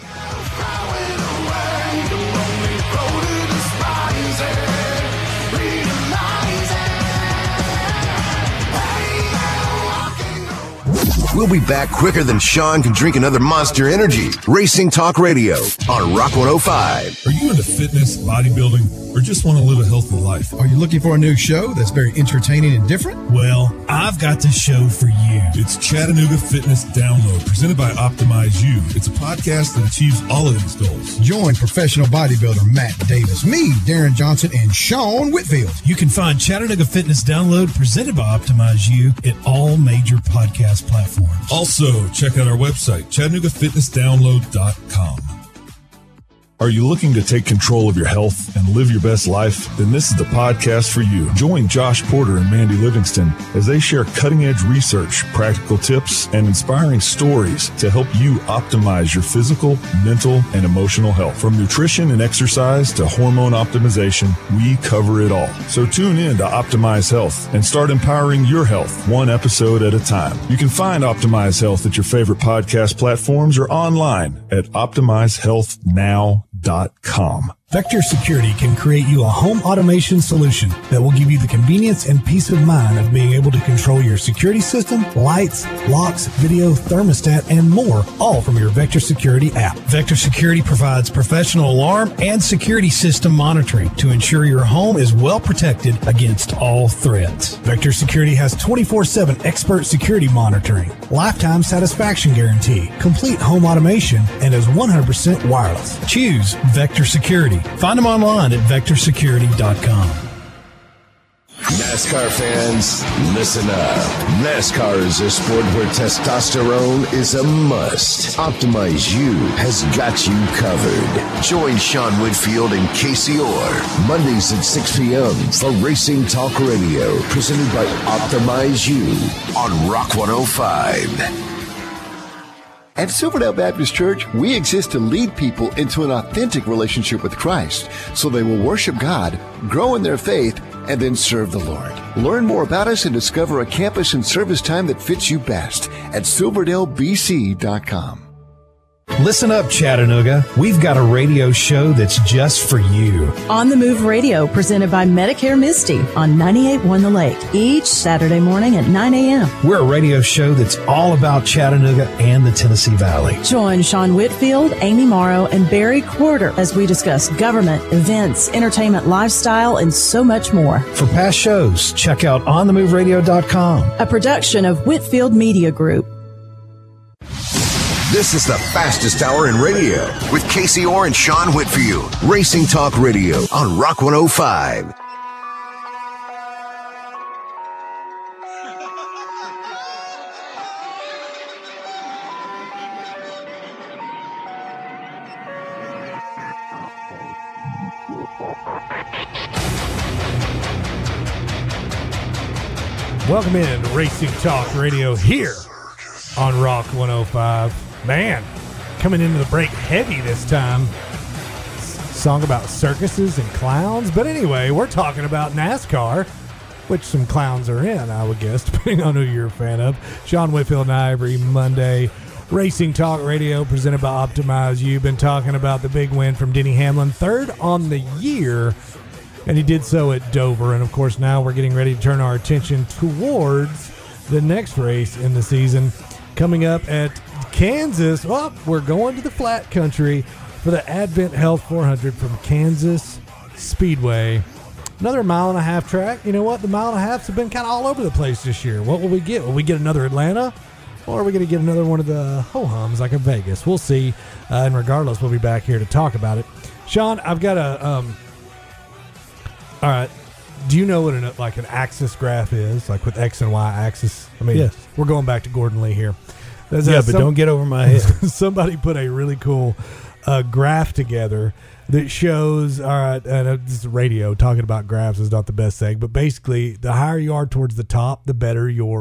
We'll be back quicker than Sean can drink another Monster Energy. Racing Talk Radio on Rock one oh five. Are you into fitness, bodybuilding, or just want to live a healthy life? Are you looking for a new show that's very entertaining and different? Well, I've got the show for you. It's Chattanooga Fitness Download, presented by Optimize You. It's a podcast that achieves all of these goals. Join professional bodybuilder Matt Davis, me, Darren Johnson, and Sean Whitfield. You can find Chattanooga Fitness Download, presented by Optimize You, at all major podcast platforms. Also, check out our website, Chattanooga Fitness Download dot com. Are you looking to take control of your health and live your best life? Then this is the podcast for you. Join Josh Porter and Mandy Livingston as they share cutting-edge research, practical tips, and inspiring stories to help you optimize your physical, mental, and emotional health. From nutrition and exercise to hormone optimization, we cover it all. So tune in to Optimize Health and start empowering your health one episode at a time. You can find Optimize Health at your favorite podcast platforms or online at optimize health now dot com. Vector Security can create you a home automation solution that will give you the convenience and peace of mind of being able to control your security system, lights, locks, video, thermostat, and more, all from your Vector Security app. Vector Security provides professional alarm and security system monitoring to ensure your home is well protected against all threats. Vector Security has twenty-four seven expert security monitoring, lifetime satisfaction guarantee, complete home automation, and is one hundred percent wireless. Choose Vector Security. Find them online at vector security dot com. NASCAR fans, listen up. NASCAR is a sport where testosterone is a must. Optimize You has got you covered. Join Sean Whitfield and Casey Orr Mondays at six p.m. for Racing Talk Radio, presented by Optimize You on Rock one oh five. At Silverdale Baptist Church, we exist to lead people into an authentic relationship with Christ so they will worship God, grow in their faith, and then serve the Lord. Learn more about us and discover a campus and service time that fits you best at silverdale b c dot com. Listen up, Chattanooga. We've got a radio show that's just for you. On the Move Radio, presented by Medicare Misty on ninety-eight point one The Lake, each Saturday morning at nine a.m. We're a radio show that's all about Chattanooga and the Tennessee Valley. Join Sean Whitfield, Amy Morrow, and Barry Quarter as we discuss government, events, entertainment, lifestyle, and so much more. For past shows, check out on the move radio dot com. A production of Whitfield Media Group. This is the fastest hour in radio with Casey Orr and Sean Whitfield. Racing Talk Radio on Rock one oh five. Welcome in Racing Talk Radio here on Rock one oh five. Man, coming into the break heavy this time. S- song about circuses and clowns. But anyway, we're talking about NASCAR, which some clowns are in, I would guess, depending on who you're a fan of. Sean Whitfield and I every Monday. Racing Talk Radio presented by Optimize You. Been talking about the big win from Denny Hamlin, third on the year, and he did so at Dover. And, of course, now we're getting ready to turn our attention towards the next race in the season coming up at Kansas. Well, we're going to the flat country for the Advent Health four hundred from Kansas Speedway. Another mile and a half track. You know what? The mile and a halves have been kind of all over the place this year. What will we get? Will we get another Atlanta? Or are we going to get another one of the ho-hums like a Vegas? We'll see. Uh, and regardless, we'll be back here to talk about it. Sean, I've got a... Um, all right. Do you know what an, like an axis graph is? Like with X and Y axis? I mean, yes. We're going back to Gordon Lee here. There's yeah, a, but some, don't get over my head. Somebody put a really cool uh, graph together that shows, all right, uh, this is radio, talking about graphs is not the best thing, but basically the higher you are towards the top, the better your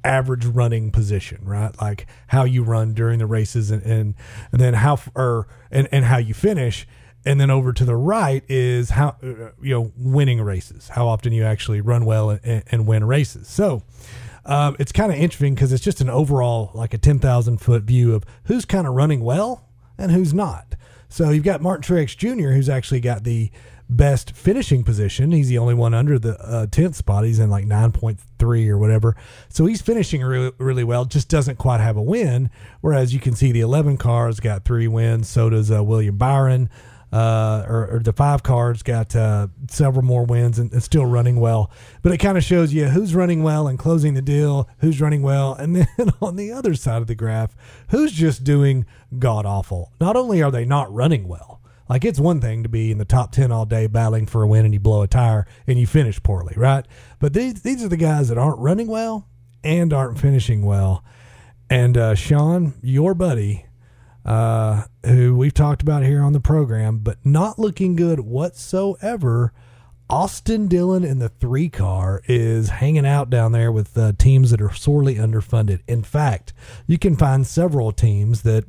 average running position, right? Like how you run during the races, and and, and then how or and, and how you finish. And then over to the right is how, uh, you know, winning races, how often you actually run well and, and win races. So um, it's kind of interesting because it's just an overall, like a ten thousand foot view of who's kind of running well and who's not. So you've got Martin Truex Junior, who's actually got the best finishing position. He's the only one under the uh, tenth spot. He's in like nine point three or whatever. So he's finishing really, really well, just doesn't quite have a win. Whereas you can see the eleven car's got three wins. So does uh, William Byron. Uh, or, or the five cars got uh, several more wins and, and still running well. But it kind of shows you who's running well and closing the deal, who's running well. And then on the other side of the graph, who's just doing god awful. Not only are they not running well, like it's one thing to be in the top ten all day battling for a win and you blow a tire and you finish poorly, right? But these, these are the guys that aren't running well and aren't finishing well. And uh, Sean, your buddy, Uh, who we've talked about here on the program, but not looking good whatsoever. Austin Dillon in the three car is hanging out down there with uh, teams that are sorely underfunded. In fact, you can find several teams that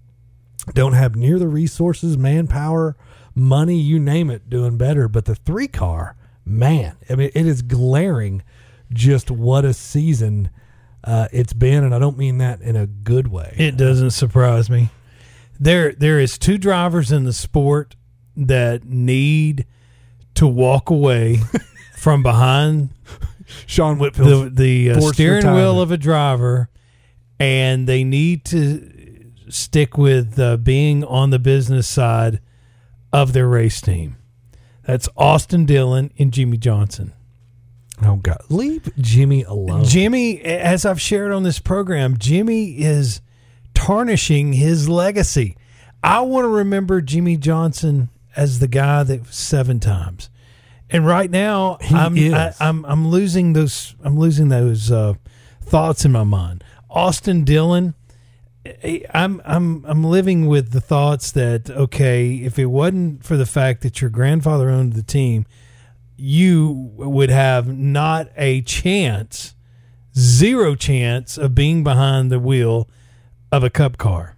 don't have near the resources, manpower, money, you name it, doing better. But the three car, man, I mean, it is glaring just what a season uh, it's been. And I don't mean that in a good way. It doesn't surprise me. There, there is two drivers in the sport that need to walk away from behind Sean Whitfield, the, the uh, steering retirement. wheel of a driver, and they need to stick with uh, being on the business side of their race team. That's Austin Dillon and Jimmy Johnson. Oh, God. Leave Jimmy alone. Jimmy, as I've shared on this program, Jimmy is tarnishing his legacy. I want to remember Jimmy Johnson as the guy that was seven times, and right now he I'm is. I, I'm I'm losing those I'm losing those uh, thoughts in my mind. Austin Dillon, I'm I'm I'm living with the thoughts that okay, if it wasn't for the fact that your grandfather owned the team, you would have not a chance, zero chance of being behind the wheel of a Cup car.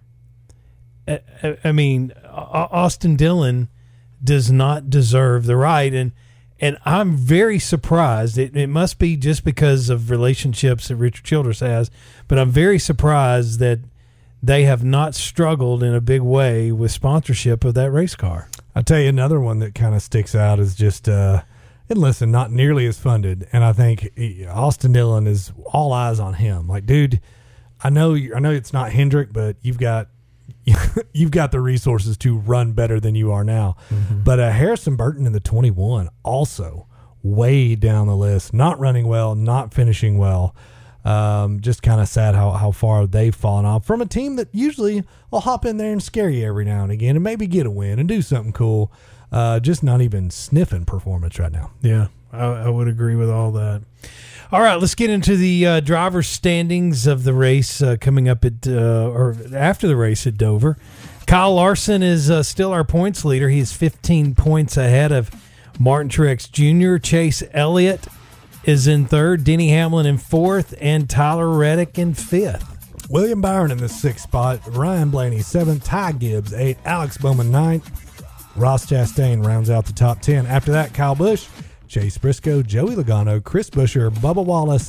I, I mean, Austin Dillon does not deserve the right, and and I'm very surprised. It, it must be just because of relationships that Richard Childress has, but I'm very surprised that they have not struggled in a big way with sponsorship of that race car. I'll tell you another one that kind of sticks out is just, uh, and listen, not nearly as funded, and I think he, Austin Dillon is all eyes on him. Like, dude, I know, I know it's not Hendrick, but you've got you've got the resources to run better than you are now. Mm-hmm. But uh, Harrison Burton in the twenty-one also way down the list, not running well, not finishing well. Um, just kind of sad how, how far they've fallen off from a team that usually will hop in there and scare you every now and again and maybe get a win and do something cool. Uh, just not even sniffing performance right now. Yeah, I, I would agree with all that. All right, let's get into the uh, driver's standings of the race uh, coming up at uh, or after the race at Dover. Kyle Larson is uh, still our points leader. He is fifteen points ahead of Martin Truex Junior Chase Elliott is in third, Denny Hamlin in fourth, and Tyler Reddick in fifth. William Byron in the sixth spot, Ryan Blaney seventh, Ty Gibbs eighth, Alex Bowman ninth, Ross Chastain rounds out the top ten. After that, Kyle Busch, Chase Briscoe, Joey Logano, Chris Buescher, Bubba Wallace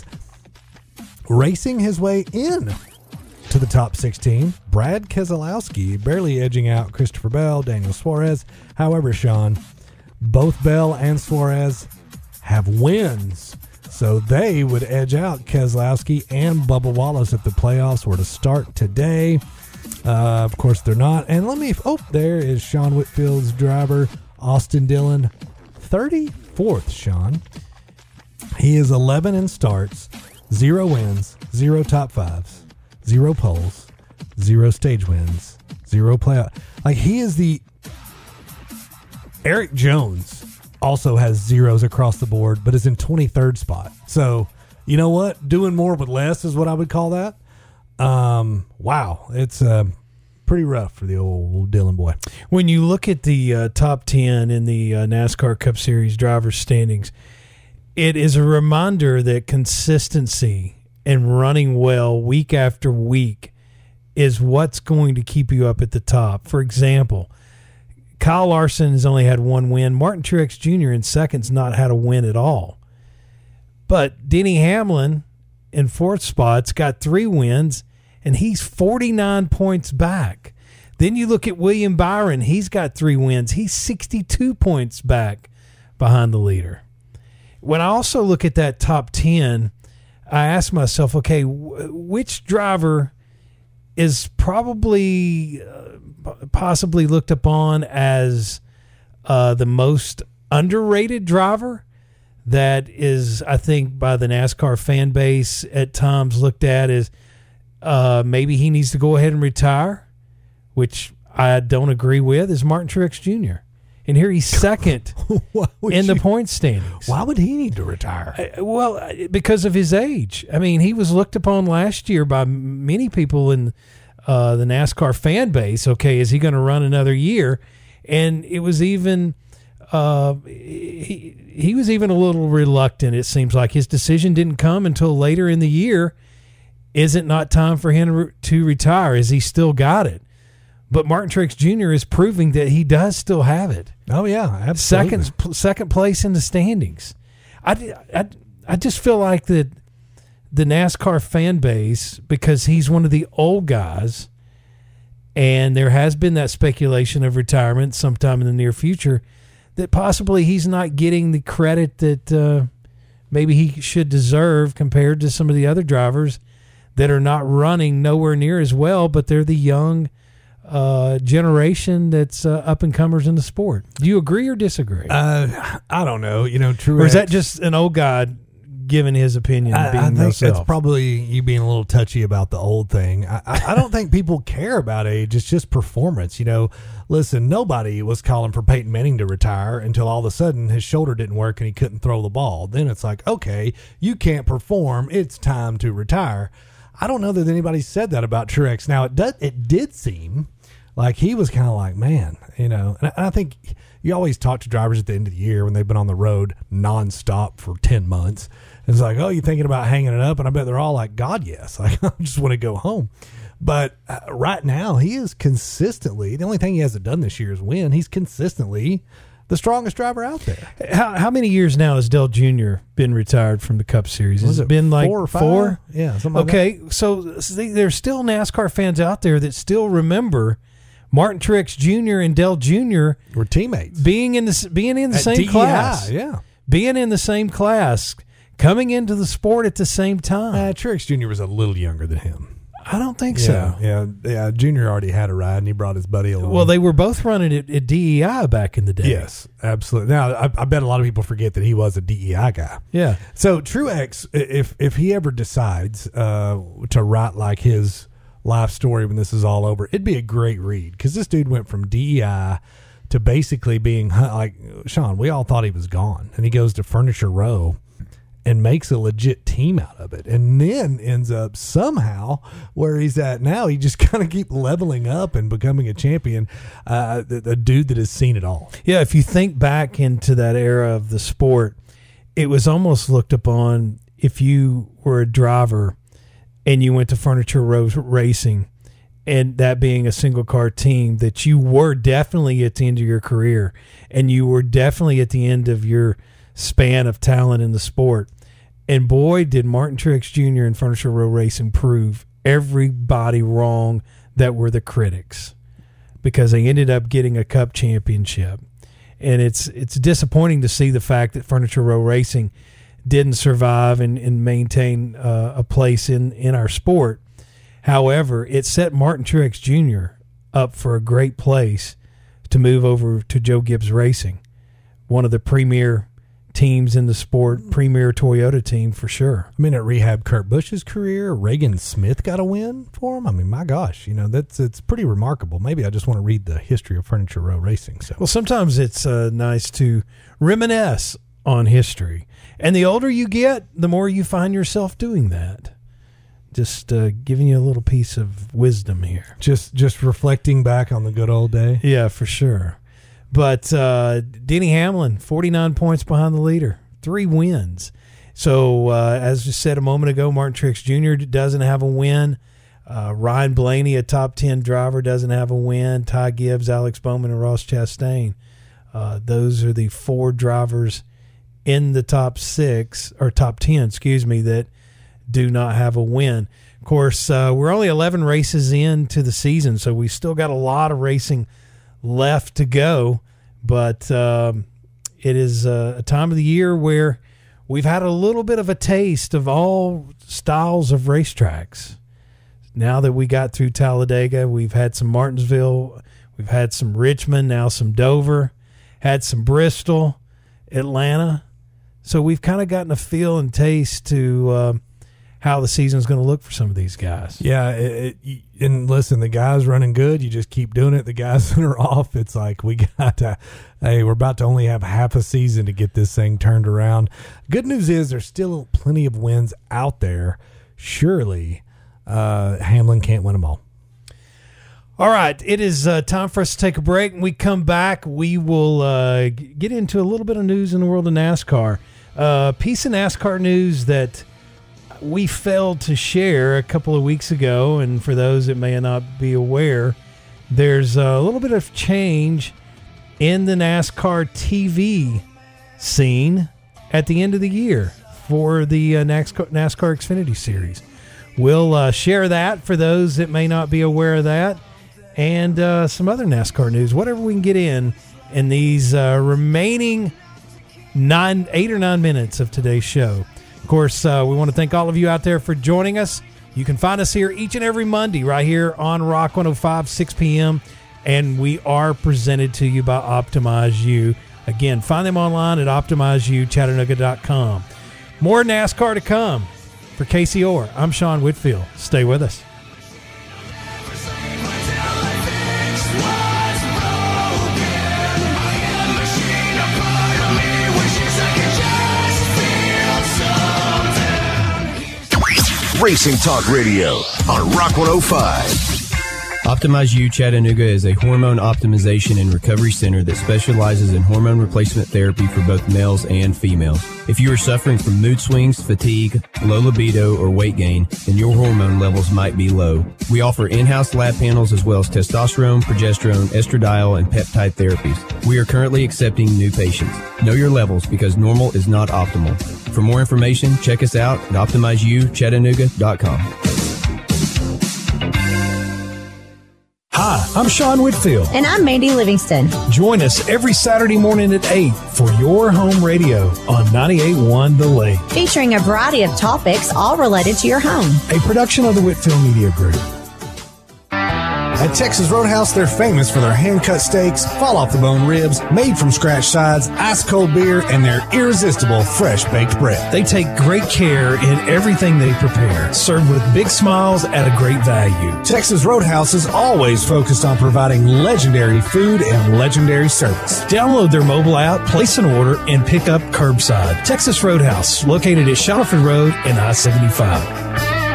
racing his way in to the top sixteen. Brad Keselowski barely edging out Christopher Bell, Daniel Suarez. However, Sean, both Bell and Suarez have wins, so they would edge out Keselowski and Bubba Wallace if the playoffs were to start today. Uh, of course, they're not. And let me, oh, there is Sean Whitfield's driver, Austin Dillon, thirty-fourth, Sean. He is eleven in starts, zero wins, zero top fives, zero poles, zero stage wins, zero playoff. Like, he is the Eric Jones also has zeros across the board, but is in twenty-third spot. So, you know what? Doing more with less is what I would call that. Um, wow. It's uh, pretty rough for the old Dillon boy. When you look at the uh, top ten in the uh, NASCAR Cup Series drivers standings, it is a reminder that consistency and running well week after week is what's going to keep you up at the top. For example, Kyle Larson has only had one win. Martin Truex Junior in second's not had a win at all. But Denny Hamlin in fourth spot's got three wins, and he's forty-nine points back. Then you look at William Byron. He's got three wins. He's sixty-two points back behind the leader. When I also look at that top ten, I ask myself, okay, w- which driver is probably uh, possibly looked upon as uh, the most underrated driver that is, I think, by the NASCAR fan base at times looked at as uh, maybe he needs to go ahead and retire, which I don't agree with, is Martin Truex Junior And here he's second in the you, point standings. Why would he need to retire? Uh, well, because of his age. I mean, he was looked upon last year by many people in uh, the NASCAR fan base. Okay, is he going to run another year? And it was even uh, he he was even a little reluctant. It seems like his decision didn't come until later in the year. Is it not time for him to retire? Has he still got it? But Martin Truex Junior is proving that he does still have it. Oh, yeah, absolutely. Second, second place in the standings. I, I, I just feel like that the NASCAR fan base, because he's one of the old guys, and there has been that speculation of retirement sometime in the near future, that possibly he's not getting the credit that uh, maybe he should deserve compared to some of the other drivers that are not running nowhere near as well, but they're the young uh, generation that's uh, up-and-comers in the sport. Do you agree or disagree? Uh, I don't know. You know, Truex, or is that just an old guy giving his opinion? I, being I think himself? that's probably you being a little touchy about the old thing. I, I, I don't think people care about age. It's just performance. You know, listen, nobody was calling for Peyton Manning to retire until all of a sudden his shoulder didn't work and he couldn't throw the ball. Then it's like, okay, you can't perform. It's time to retire. I don't know that anybody said that about Truex. Now, it does. It did seem like he was kind of like, man, you know, and I think you always talk to drivers at the end of the year when they've been on the road nonstop for ten months. It's like, oh, you thinking about hanging it up? And I bet they're all like, God, yes. Like, I just want to go home. But uh, right now, he is consistently, the only thing he hasn't done this year is win. He's consistently the strongest driver out there. How, how many years now has Dale Junior been retired from the Cup Series? Has Was it, it been like four or five? four? Yeah, something like okay, so see, there's still NASCAR fans out there that still remember Martin Truex Junior and Dale Junior were teammates, being in the being in the At same D E I, class. yeah, being in the same class, coming into the sport at the same time. Uh, Truex Junior was a little younger than him. I don't think yeah, so. Yeah, yeah. Junior already had a ride, and he brought his buddy along. Well, they were both running at, at D E I back in the day. Yes, absolutely. Now, I, I bet a lot of people forget that he was a D E I guy. Yeah. So Truex, if if he ever decides uh, to write like his life story when this is all over, it'd be a great read because this dude went from D E I to basically being like Sean. We all thought he was gone, and he goes to Furniture Row and makes a legit team out of it, and then ends up somehow where he's at now. He just kind of keep leveling up and becoming a champion, uh, the, the dude that has seen it all. Yeah, if you think back into that era of the sport, it was almost looked upon if you were a driver and you went to Furniture Row Racing, and that being a single car team, that you were definitely at the end of your career, and you were definitely at the end of your span of talent in the sport. And boy, did Martin Truex Junior and Furniture Row Racing prove everybody wrong that were the critics, because they ended up getting a Cup championship. And it's it's disappointing to see the fact that Furniture Row Racing didn't survive and, and maintain uh, a place in, in our sport. However, it set Martin Truex Junior up for a great place to move over to Joe Gibbs Racing, one of the premier teams in the sport, premier Toyota team for sure. I mean, it rehabbed Kurt Busch's career. Reagan Smith got a win for him. I mean, my gosh, you know, that's it's pretty remarkable. Maybe I just want to read the history of Furniture Row Racing. So, well, sometimes it's uh, nice to reminisce on history, and the older you get, the more you find yourself doing that. Just uh, giving you a little piece of wisdom here. Just just reflecting back on the good old day. Yeah, for sure. But uh, Denny Hamlin, forty-nine points behind the leader, three wins. So, uh, as I said a moment ago, Martin Truex Junior doesn't have a win. Uh, Ryan Blaney, a top ten driver, doesn't have a win. Ty Gibbs, Alex Bowman, and Ross Chastain. Uh, those are the four drivers in the top six, or top ten, excuse me, that do not have a win. Of course, uh, we're only eleven races into the season, so we still got a lot of racing left to go. But um, it is uh, a time of the year where we've had a little bit of a taste of all styles of racetracks. Now that we got through Talladega, we've had some Martinsville, we've had some Richmond, now some Dover, had some Bristol, Atlanta. So we've kind of gotten a feel and taste to uh, how the season's going to look for some of these guys. Yeah, it, it, and listen, the guys running good, you just keep doing it. The guys that are off, it's like we got to, hey, we're about to only have half a season to get this thing turned around. Good news is there's still plenty of wins out there. Surely uh, Hamlin can't win them all. All right, it is uh, time for us to take a break. When we come back, we will uh, get into a little bit of news in the world of NASCAR. A uh, piece of NASCAR news that we failed to share a couple of weeks ago, and for those that may not be aware, there's a little bit of change in the NASCAR T V scene at the end of the year for the uh, NASCAR, NASCAR Xfinity Series. We'll uh, share that for those that may not be aware of that, and uh, some other NASCAR news, whatever we can get in in these uh, remaining nine, eight or nine minutes of today's show. Of course, uh, we want to thank all of you out there for joining us. You can find us here each and every Monday right here on Rock one oh five, six p.m., and we are presented to you by Optimize U. Again, find them online at optimize u chattanooga dot com. More NASCAR to come. For Casey Orr, I'm Sean Whitfield. Stay with us. Racing Talk Radio on Rock one oh five. Optimize U Chattanooga is a hormone optimization and recovery center that specializes in hormone replacement therapy for both males and females. If you are suffering from mood swings, fatigue, low libido, or weight gain, then your hormone levels might be low. We offer in-house lab panels as well as testosterone, progesterone, estradiol, and peptide therapies. We are currently accepting new patients. Know your levels because normal is not optimal. For more information, check us out at optimize u chattanooga dot com. Hi, I'm Sean Whitfield. And I'm Mandy Livingston. Join us every Saturday morning at eight for Your Home Radio on ninety-eight point one The Lake. Featuring a variety of topics, all related to your home. A production of the Whitfield Media Group. At Texas Roadhouse, they're famous for their hand-cut steaks, fall-off-the-bone ribs, made-from-scratch sides, ice-cold beer, and their irresistible fresh-baked bread. They take great care in everything they prepare, served with big smiles at a great value. Texas Roadhouse is always focused on providing legendary food and legendary service. Download their mobile app, place an order, and pick up curbside. Texas Roadhouse, located at Shuttleford Road and I seventy-five.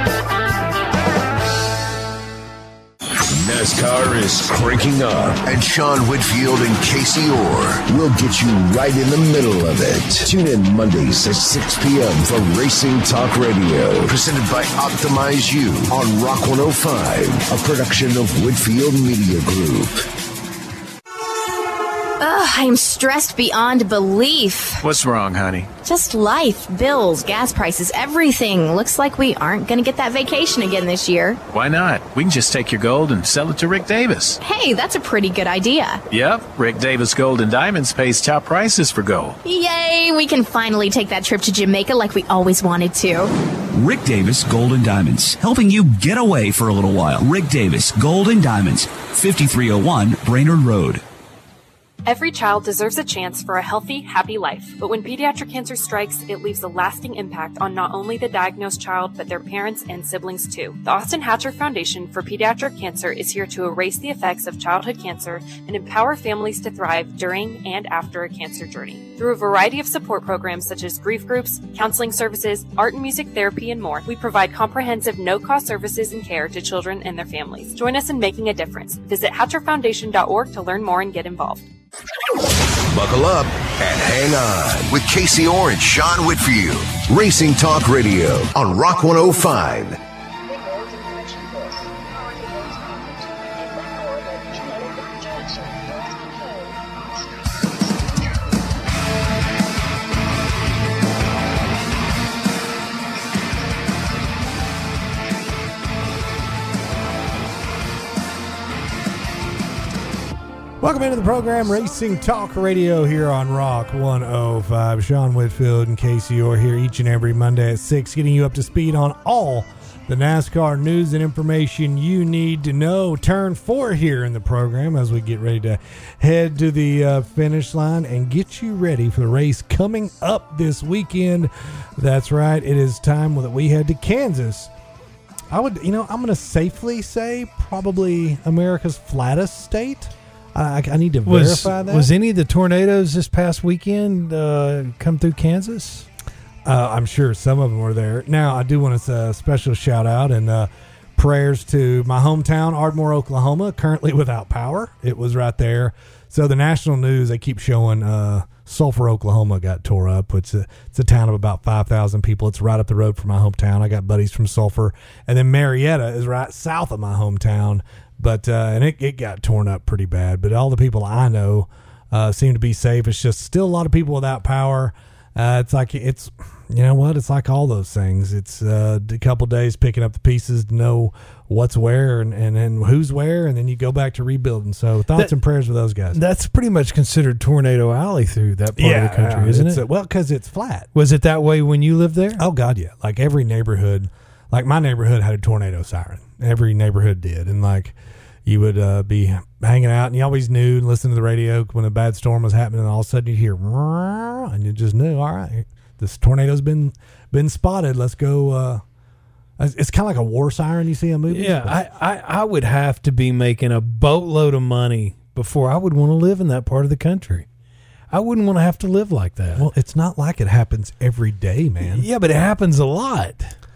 NASCAR is cranking up, and Sean Whitfield and Casey Orr will get you right in the middle of it. Tune in Mondays at six p.m. for Racing Talk Radio, presented by Optimize U on Rock one oh five, a production of Whitfield Media Group. Ugh, I'm stressed beyond belief. What's wrong, honey? Just life, bills, gas prices, everything. Looks like we aren't going to get that vacation again this year. Why not? We can just take your gold and sell it to Rick Davis. Hey, that's a pretty good idea. Yep, Rick Davis Gold and Diamonds pays top prices for gold. Yay, we can finally take that trip to Jamaica like we always wanted to. Rick Davis Gold and Diamonds, helping you get away for a little while. Rick Davis Gold and Diamonds, fifty-three oh one Brainerd Road. Every child deserves a chance for a healthy, happy life, but when pediatric cancer strikes, it leaves a lasting impact on not only the diagnosed child, but their parents and siblings too. The Austin Hatcher Foundation for Pediatric Cancer is here to erase the effects of childhood cancer and empower families to thrive during and after a cancer journey. Through a variety of support programs such as grief groups, counseling services, art and music therapy, and more, we provide comprehensive no-cost services and care to children and their families. Join us in making a difference. Visit hatcher foundation dot org to learn more and get involved. Buckle up and hang on with Casey Orr and Sean Whitfield. Racing Talk Radio on Rock one oh five. Welcome into the program, Racing Talk Radio, here on Rock one oh five. Sean Whitfield and Casey Orr here each and every Monday at six, getting you up to speed on all the NASCAR news and information you need to know. Turn four here in the program as we get ready to head to the uh, finish line and get you ready for the race coming up this weekend. That's right, it is time that we head to Kansas. I would, you know, I'm going to safely say probably America's flattest state. I, I need to was, verify that. Was any of the tornadoes this past weekend uh, come through Kansas? Uh, I'm sure some of them were there. Now, I do want to say a special shout out and uh, prayers to my hometown, Ardmore, Oklahoma, currently without power. It was right there. So the national news, they keep showing uh, Sulphur, Oklahoma got tore up. It's a, it's a town of about five thousand people. It's right up the road from my hometown. I got buddies from Sulphur. And then Marietta is right south of my hometown. But, uh, and it, it got torn up pretty bad. But all the people I know uh, seem to be safe. It's just still a lot of people without power. Uh, it's like, it's, you know what? It's like all those things. It's uh, a couple days picking up the pieces to know what's where and, and, and who's where. And then you go back to rebuilding. So thoughts that, and prayers for those guys. That's pretty much considered Tornado Alley through that part yeah, of the country, uh, isn't it? A, well, because it's flat. Was it that way when you lived there? Oh, God, yeah. Like every neighborhood, like my neighborhood had a tornado siren. Every neighborhood did. And like, you would uh, be hanging out, and you always knew and listened to the radio when a bad storm was happening, and all of a sudden you hear, and you just knew, all right, this tornado's been been spotted. Let's go. Uh, it's kind of like a war siren you see in movies. Yeah, I, I, I would have to be making a boatload of money before I would want to live in that part of the country. I wouldn't want to have to live like that. Well, it's not like it happens every day, man. Yeah, but it happens a lot.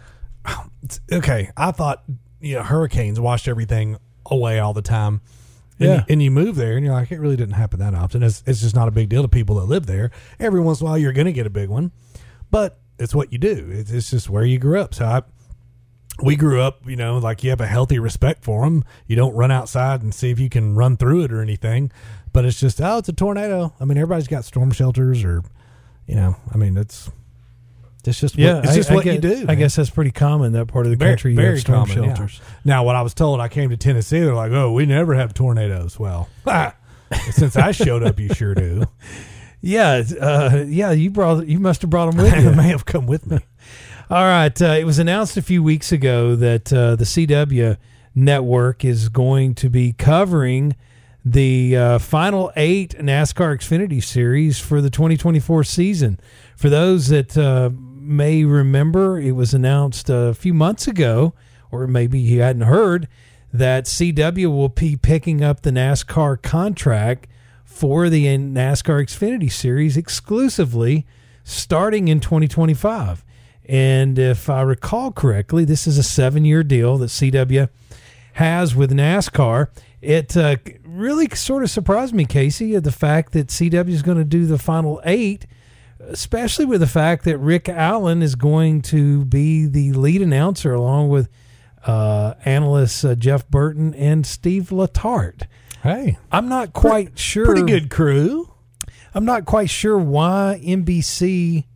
It's, okay, I thought you know hurricanes washed everything away all the time. And, yeah. you, and you move there and you're like, it really didn't happen that often. It's, it's just not a big deal to people that live there. Every once in a while you're going to get a big one, but it's what you do. It's, it's just where you grew up. So I, we grew up, you know, like you have a healthy respect for them. You don't run outside and see if you can run through it or anything, but it's just, oh, it's a tornado. I mean, everybody's got storm shelters or, you know, I mean, it's, It's just yeah, what, it's just I, what I you guess, do. I man. guess that's pretty common, that part of the very, country. You very have storm common, shelters. Yeah. Now, when I was told I came to Tennessee, they're like, oh, we never have tornadoes. Well, since I showed up, you sure do. Yeah, uh, yeah. You brought, you must have brought them with you. They may have come with me. All right. Uh, it was announced a few weeks ago that uh, the C W network is going to be covering the uh, final eight NASCAR Xfinity Series for the twenty twenty-four season. For those that uh, may remember, it was announced a few months ago, or maybe you hadn't heard, that C W will be picking up the NASCAR contract for the NASCAR Xfinity Series exclusively starting in twenty twenty-five. And if I recall correctly, this is a seven-year deal that C W has with NASCAR. It uh, really sort of surprised me, Casey, the fact that C W is going to do the final eight, especially with the fact that Rick Allen is going to be the lead announcer along with uh, analysts uh, Jeff Burton and Steve Letarte. Hey, I'm not quite pretty, sure. Pretty good crew. I'm not quite sure why N B C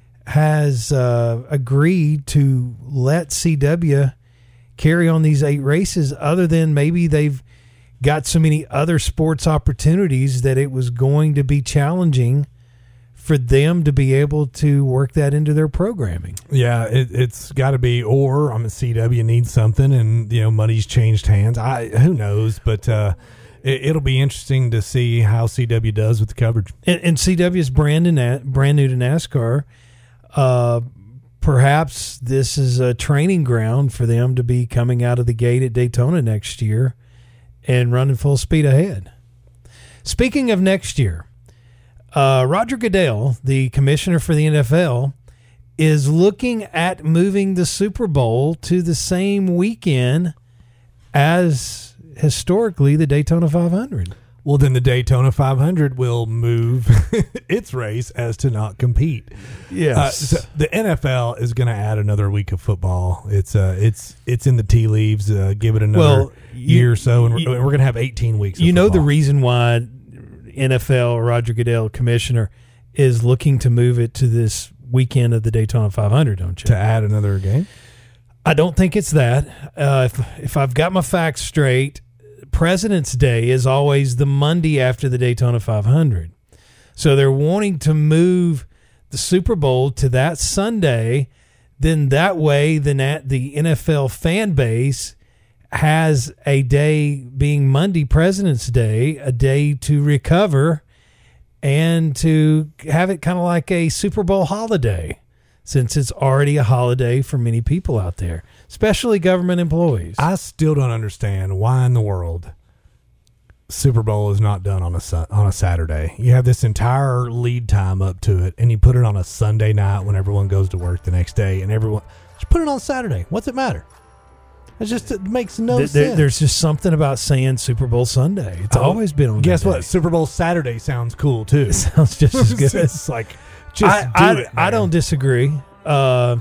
has uh, agreed to let C W carry on these eight races, other than maybe they've got so many other sports opportunities that it was going to be challenging for them to be able to work that into their programming. Yeah, it, it's got to be, or I mean, C W needs something, and you know, money's changed hands. I who knows, but uh, it, it'll be interesting to see how C W does with the coverage. And, and C W is brand new, brand new to NASCAR. Uh, perhaps this is a training ground for them to be coming out of the gate at Daytona next year and running full speed ahead. Speaking of next year, uh, Roger Goodell, the commissioner for the N F L, is looking at moving the Super Bowl to the same weekend as historically the Daytona five hundred. Well, then the Daytona five hundred will move its race as to not compete. Yes. Uh, so the N F L is going to add another week of football. It's uh, it's it's in the tea leaves. Uh, give it another well, you, year or so, and you, we're, we're going to have eighteen weeks. You of know football. the reason why N F L Roger Goodell, commissioner, is looking to move it to this weekend of the Daytona five hundred, don't you? To add another game? I don't think it's that. Uh, if if I've got my facts straight, President's Day is always the Monday after the Daytona five hundred. So they're wanting to move the Super Bowl to that Sunday. Then that way, then at the N F L fan base has a day being Monday, President's Day, a day to recover and to have it kind of like a Super Bowl holiday, since it's already a holiday for many people out there, especially government employees. I still don't understand why in the world Super Bowl is not done on a sun, on a Saturday. You have this entire lead time up to it, and you put it on a Sunday night when everyone goes to work the next day, and everyone just put it on Saturday. What's it matter? It just it makes no there, sense. There's just something about saying Super Bowl Sunday. It's oh, always been on. Guess that what? day. Super Bowl Saturday sounds cool too. It sounds just as good. It's like just I, do I, it. I don't disagree. Uh,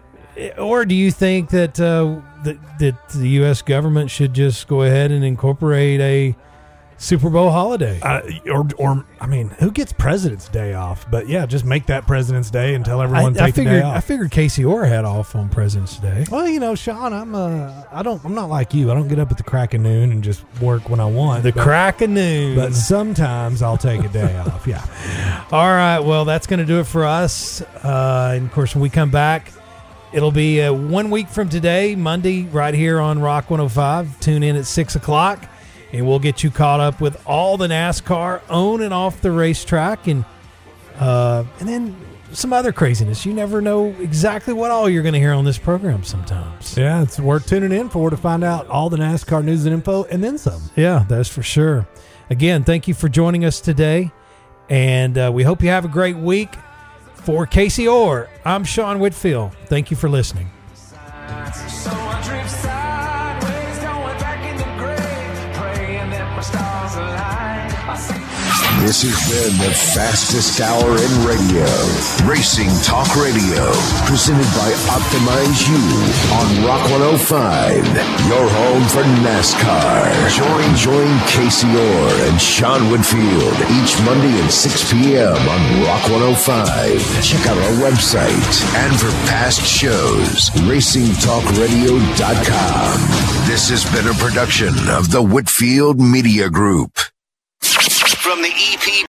or do you think that, uh, that that the U S government should just go ahead and incorporate a Super Bowl holiday? Uh, or, or I mean, who gets President's Day off? But yeah, just make that President's Day and tell everyone to I, take I figured, the day off. I figured Casey Orr had off on President's Day. Well, you know, Sean, I'm uh, I don't, I'm not like you. I don't get up at the crack of noon and just work when I want. The but, crack of noon. But sometimes I'll take a day off. Yeah. All right. Well, that's going to do it for us. Uh, and of course, when we come back, it'll be uh, one week from today, Monday, right here on Rock one oh five. Tune in at six o'clock. And we'll get you caught up with all the NASCAR on and off the racetrack, and uh, and then some other craziness. You never know exactly what all you're going to hear on this program sometimes. Yeah, it's worth tuning in for to find out all the NASCAR news and info, and then some. Yeah, that's for sure. Again, thank you for joining us today, and uh, we hope you have a great week. For Casey Orr, I'm Sean Whitfield. Thank you for listening. This has been the fastest hour in radio. Racing Talk Radio. Presented by Optimize You on Rock one oh five. Your home for NASCAR. Join, join Casey Orr and Sean Whitfield each Monday at six p.m. on Rock one oh five. Check out our website. And for past shows, racing talk radio dot com. This has been a production of the Whitfield Media Group. From the E P